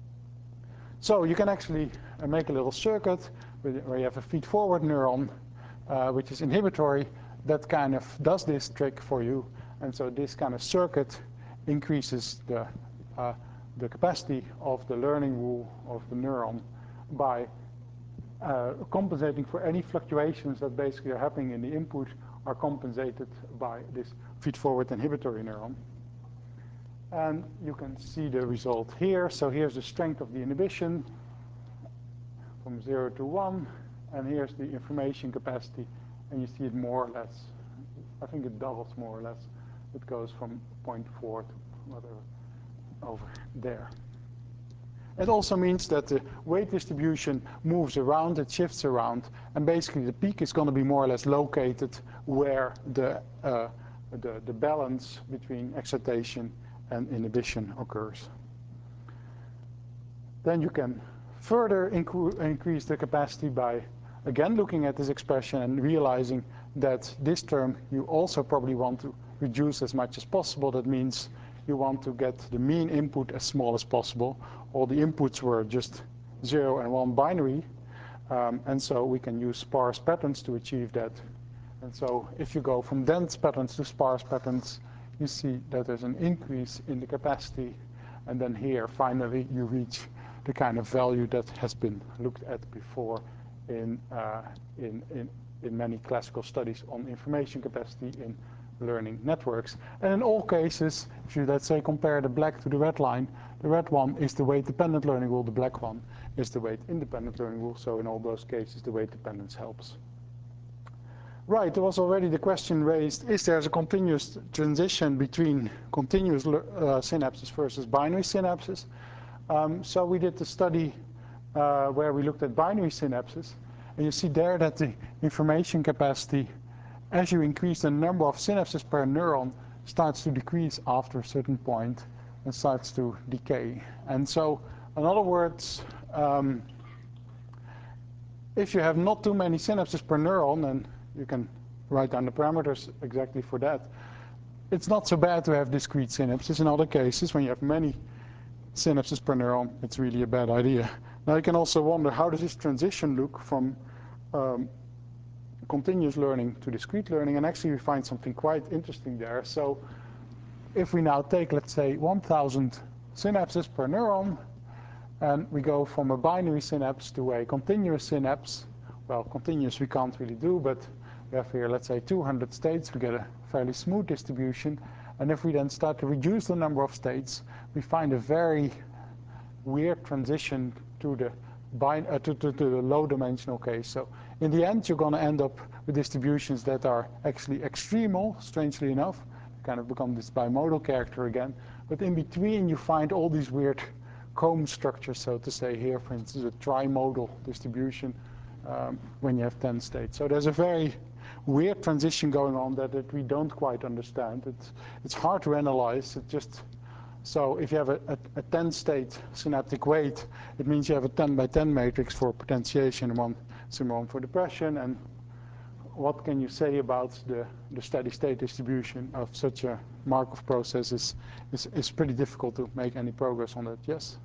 So you can actually uh, make a little circuit where you have a feed-forward neuron, uh, which is inhibitory, that kind of does this trick for you. And so this kind of circuit increases the, uh, the capacity of the learning rule of the neuron by uh, compensating for any fluctuations that basically are happening in the input are compensated by this feed-forward inhibitory neuron. And you can see the result here. So here's the strength of the inhibition from zero to one. And here's the information capacity. And you see it more or less. I think it doubles more or less. It goes from zero point four to whatever over there. It also means that the weight distribution moves around, it shifts around. And basically the peak is going to be more or less located where the, uh, the, the balance between excitation and inhibition occurs. Then you can further increase the capacity by, again, looking at this expression and realizing that this term you also probably want to reduce as much as possible. That means you want to get the mean input as small as possible. All the inputs were just zero and one binary. Um, and so we can use sparse patterns to achieve that. And so if you go from dense patterns to sparse patterns, you see that there's an increase in the capacity. And then here, finally, you reach the kind of value that has been looked at before in, uh, in, in, in many classical studies on information capacity in learning networks. And in all cases, if you, let's say, compare the black to the red line, the red one is the weight-dependent learning rule, the black one is the weight-independent learning rule. So in all those cases, the weight dependence helps. Right, there was already the question raised, is there a continuous transition between continuous uh, synapses versus binary synapses? Um, so we did the study uh, where we looked at binary synapses, and you see there that the information capacity, as you increase the number of synapses per neuron, starts to decrease after a certain point and starts to decay. And so, in other words, um, if you have not too many synapses per neuron, and you can write down the parameters exactly for that, it's not so bad to have discrete synapses. In other cases, when you have many synapses per neuron, it's really a bad idea. Now you can also wonder, how does this transition look from um, continuous learning to discrete learning? And actually we find something quite interesting there. So if we now take, let's say, one thousand synapses per neuron, and we go from a binary synapse to a continuous synapse. Well, continuous we can't really do, but we have here, let's say, two hundred states. We get a fairly smooth distribution. And if we then start to reduce the number of states, we find a very weird transition to the, bin uh, to, to, to the low-dimensional case. So in the end, you're going to end up with distributions that are actually extremal, strangely enough. Kind of become this bimodal character again. But in between, you find all these weird comb structures, so to say. Here, for instance, a trimodal distribution um, when you have ten states. So there's a very weird transition going on that, that we don't quite understand. It's, it's hard to analyze. It just, so if you have a, a, a ten state synaptic weight, it means you have a ten by ten matrix for potentiation and one similar one for depression. And what can you say about the, the steady state distribution of such a Markov process is, is, is pretty difficult to make any progress on that. Yes?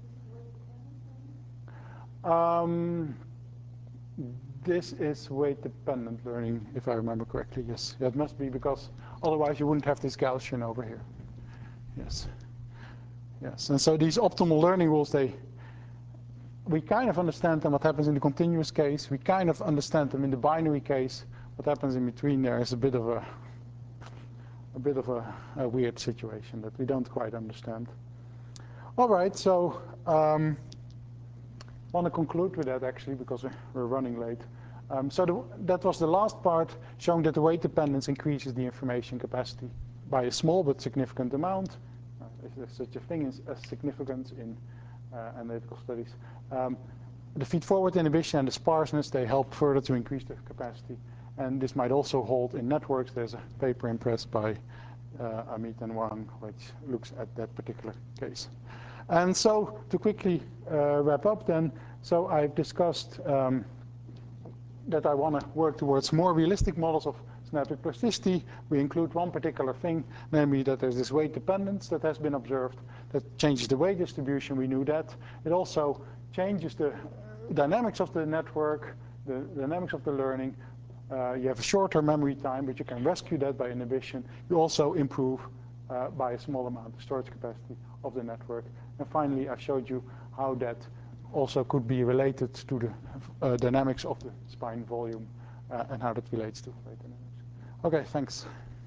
Um, this is weight-dependent learning, if I remember correctly, yes. That must be, because otherwise you wouldn't have this Gaussian over here. Yes. Yes, and so these optimal learning rules, they, we kind of understand them, what happens in the continuous case. We kind of understand them in the binary case. What happens in between there is a bit of a, a bit of a, a weird situation that we don't quite understand. All right, so um, I want to conclude with that actually, because we're running late. Um, so the, that was the last part, showing that the weight dependence increases the information capacity by a small but significant amount. Uh, if there's such a thing as, as significance in uh, analytical studies. Um, the feed-forward inhibition and the sparseness, they help further to increase the capacity. And this might also hold in networks. There's a paper impressed by uh, Amit and Wang, which looks at that particular case. And so to quickly uh, wrap up then, so I've discussed um, that I want to work towards more realistic models of synaptic plasticity. We include one particular thing, namely that there's this weight dependence that has been observed that changes the weight distribution. We knew that. It also changes the dynamics of the network, the dynamics of the learning. Uh, you have a shorter memory time, but you can rescue that by inhibition. You also improve uh, by a small amount the storage capacity of the network. And finally, I showed you how that also could be related to the uh, dynamics of the spine volume uh, and how that relates to weight dynamics. Okay, thanks.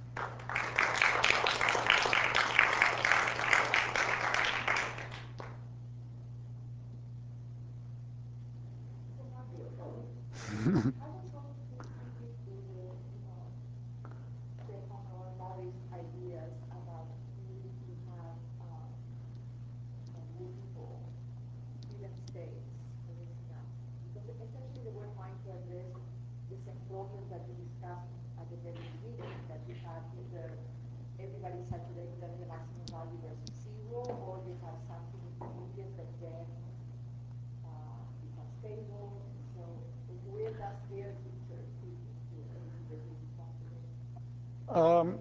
I was going to speak to the, you know, Stefan or Larry's ideas about needing to have um, multiple hidden states for the synapse. Because essentially they were trying to address the same problem that we discussed at the very beginning, that you have either everybody saturated at the maximum value versus zero, or you have something intermediate that then uh, becomes stable. So where does their picture fit into everything that we discussed today? Um,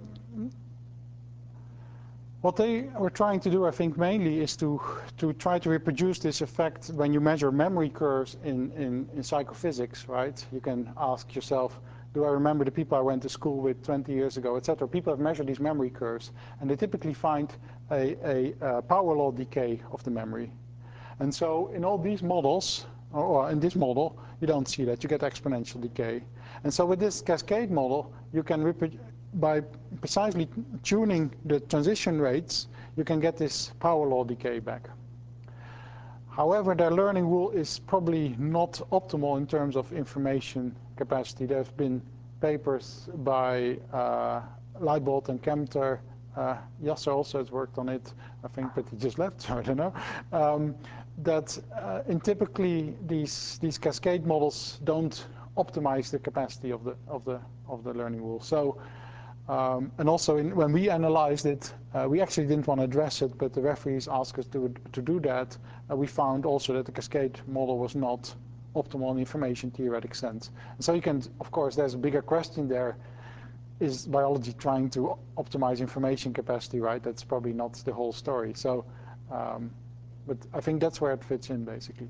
what they were trying to do, I think, mainly is to, to try to reproduce this effect when you measure memory curves in, in, in psychophysics, right? You can ask yourself, do I remember the people I went to school with twenty years ago, et cetera. People have measured these memory curves, and they typically find a, a, a power law decay of the memory. And so in all these models, or in this model, you don't see that. You get exponential decay. And so with this cascade model, you can reproduce, by precisely tuning the transition rates, you can get this power law decay back. However, their learning rule is probably not optimal in terms of information capacity. There have been papers by uh, Leibold and Kempter. Uh, Yasser also has worked on it, I think, but he just left, so I don't know. Um, that uh, in typically these these cascade models don't optimize the capacity of the of the of the learning rule. So. Um, and also, in, when we analyzed it, uh, we actually didn't want to address it, but the referees asked us to, to do that. Uh, we found also that the cascade model was not optimal in information theoretic sense. And so you can, of course, there's a bigger question there. Is biology trying to optimize information capacity, right? That's probably not the whole story. So, um, but I think that's where it fits in, basically.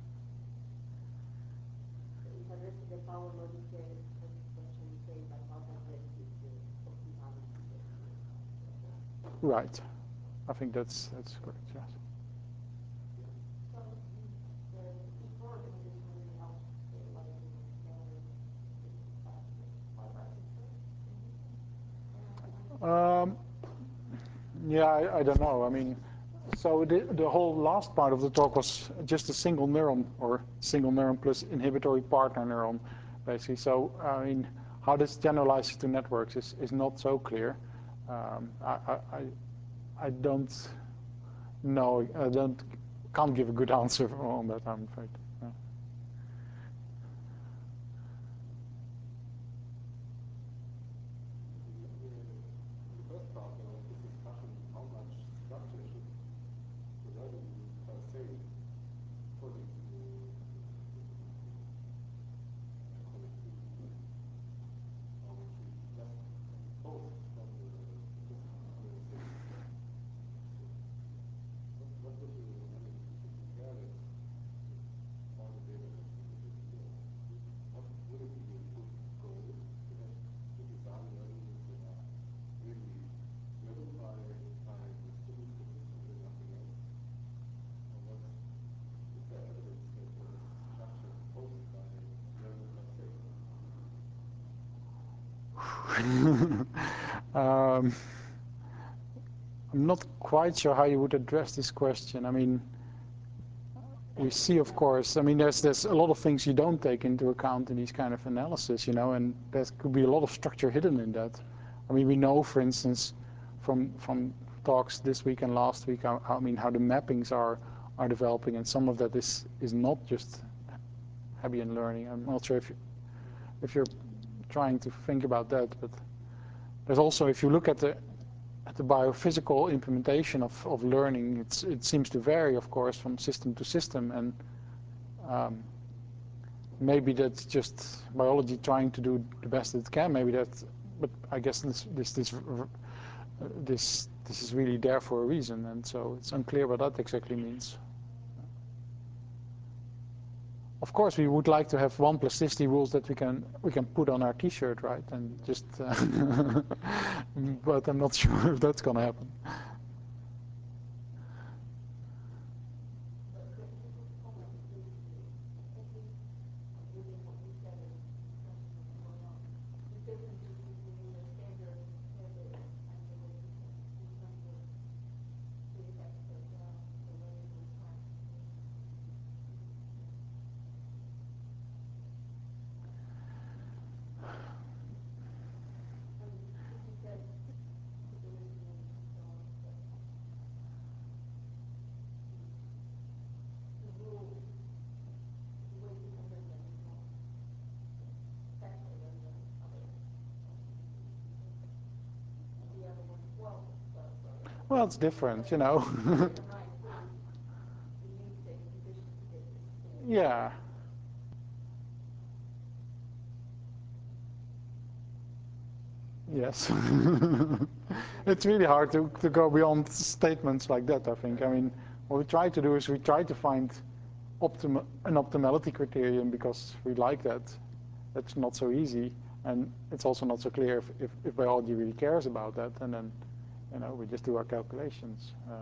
If addressing the power law decay, exponential decay, but not addressing the optimality. Right. I think that's that's correct. Yes. So the before organization really helps like Um, yeah, I, I don't know. I mean, so the, the whole last part of the talk was just a single neuron, or single neuron plus inhibitory partner neuron, basically. So, I mean, how this generalizes to networks is, is not so clear. Um, I, I, I don't know, I don't, can't give a good answer on that, I'm afraid. Yeah. The first part of this discussion, how much structure should the learning per se put into the connectivity? Um, um, I'm not quite sure how you would address this question. I mean, we see, of course, I mean, there's there's a lot of things you don't take into account in these kind of analysis, you know, and there could be a lot of structure hidden in that. I mean, we know, for instance, from from talks this week and last week, how, how I mean, how the mappings are are developing, and some of that is is not just Hebbian learning. I'm not sure if you, if you're trying to think about that, but there's also, if you look at the at the biophysical implementation of, of learning, it's, it seems to vary, of course, from system to system, and um, maybe that's just biology trying to do the best it can. Maybe that, but I guess this this this uh, this this is really there for a reason, and so it's unclear what that exactly means. Of course, we would like to have one plasticity rules that we can we can put on our T-shirt, right? And just, uh, but I'm not sure if that's going to happen. Well, it's different, you know. Yeah. Yes. It's really hard to, to go beyond statements like that, I think. I mean, what we try to do is we try to find optima, an optimality criterion because we like that. It's not so easy, and it's also not so clear if, if, if biology really cares about that, and then, you know, we just do our calculations. Uh,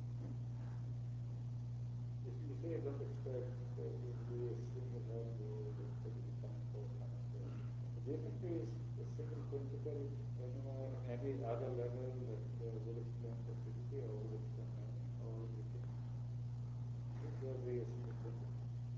You say you don't expect uh, to be a single value that can be defined for kind of uh, do you think there is a single principle anywhere, any other level that uh, will explain plasticity or will explain learning, or do you think should there be a single principle?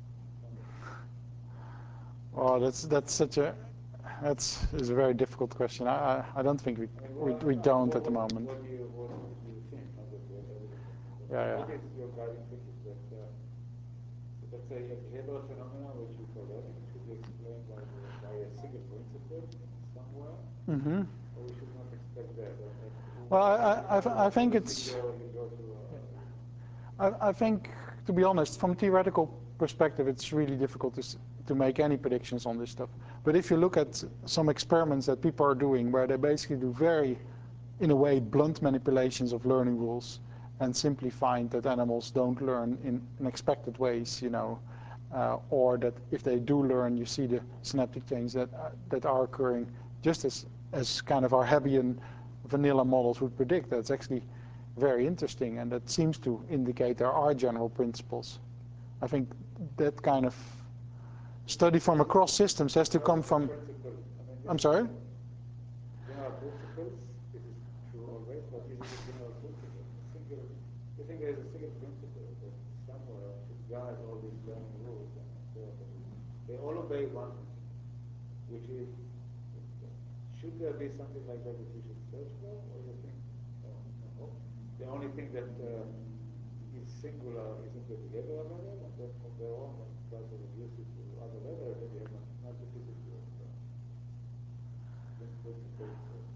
well, that's that's such a that's is a very difficult question. I I, I don't think we I mean, we, what, we don't what, at the moment. What do you what do you think? Not that you have evidence. But Yeah, what yeah. is your guiding principle that uh, so let's say a behavioral phenomena which we call learning should be explained by the, by a single principle somewhere, Mm-hmm. or we should not expect that? And, and Well, I I, I, I what think do you it's. you go, you go to, uh, I, I think, to be honest, from theoretical perspective, it's really difficult to, to make any predictions on this stuff. But if you look at some experiments that people are doing where they basically do very, in a way, blunt manipulations of learning rules and simply find that animals don't learn in, in expected ways, you know, uh, or that if they do learn, you see the synaptic changes that, uh, that are occurring just as, as kind of our Hebbian vanilla models would predict. That's actually very interesting, and that seems to indicate there are general principles. I think that kind of study from across systems has to come from. principle? I mean, I'm sorry? General principles, this is true always, but is it a general principle? A single, you think there is a single principle that somewhere should guide all these learning rules, and so they all obey one, which is, should there be something like that that we should search for, or you think, oh, no, the only thing that uh, is singular is in the behavioral level, and then from there on, when we try to reduce it to other levels, then we have a multiplicity of uh, principles.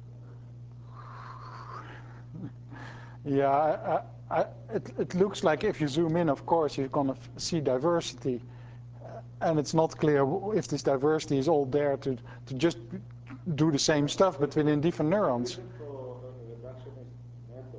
Yeah, I, I, I, it, it looks like if you zoom in, of course, you're going to see diversity. Uh, and it's not clear if this diversity is all there to, to just do the same stuff, but within different neurons. For a reductionist method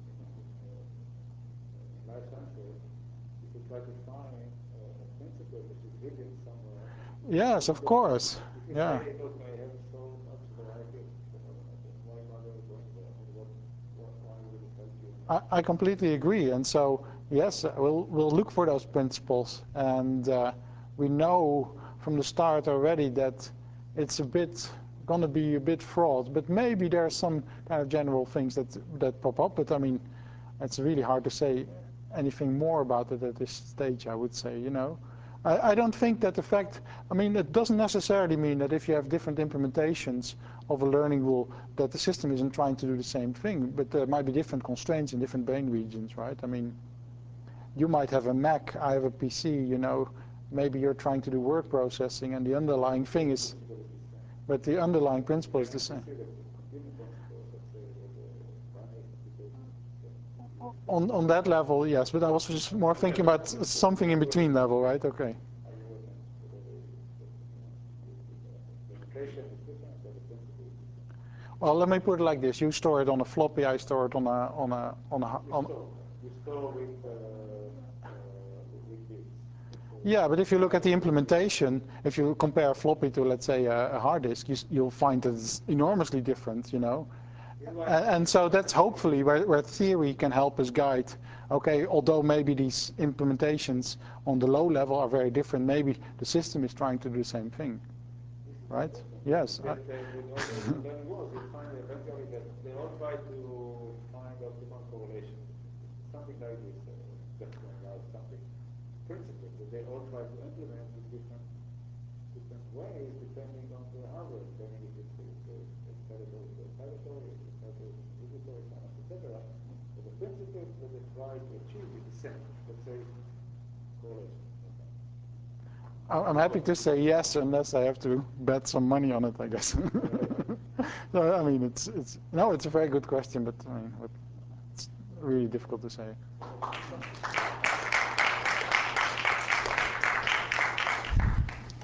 in life sciences, if you try to find a principle which is hidden somewhere. Yes, of course. If you Yeah. say, look, I have so much variety of phenomena, then why bother going there? I mean, what, what, why would it help you? I, I completely agree. And so, yes, we'll, we'll look for those principles. And uh, we know from the start already that it's a bit going to be a bit fraught, but maybe there are some kind of general things that that pop up. But I mean, it's really hard to say anything more about it at this stage, I would say, you know. I, I don't think that the fact, I mean, it doesn't necessarily mean that if you have different implementations of a learning rule that the system isn't trying to do the same thing, but there might be different constraints in different brain regions, right? I mean, you might have a Mac, I have a P C, you know, maybe you're trying to do word processing and the underlying thing is, but the underlying principle is the same. On, on that level, yes, but I was just more thinking about something in between level, right? Okay. Well, let me put it like this: you store it on a floppy, I store it on a on a on a. On You store with uh, uh, with bits. Yeah, but if you look at the implementation, if you compare a floppy to, let's say, a, a hard disk, you, you'll find that it's enormously different, you know. And, and so that's hopefully where, where theory can help us guide. Okay, although maybe these implementations on the low level are very different, maybe the system is trying to do the same thing, right? Yes. Yes, they, with all the learning rules, you find eventually that they all try to find optimal correlation. Something like this, uh, just going out something principle that they all try to implement in different different ways depending on the hardware, depending if it's excitable to excitatory, if it's excitable to inhibitory, et cetera. But the principle that they try to achieve is the same. Let's say correlation. I'm happy to say yes, unless I have to bet some money on it, I guess. So, I mean, it's it's no, it's a very good question, but I mean, it's really difficult to say.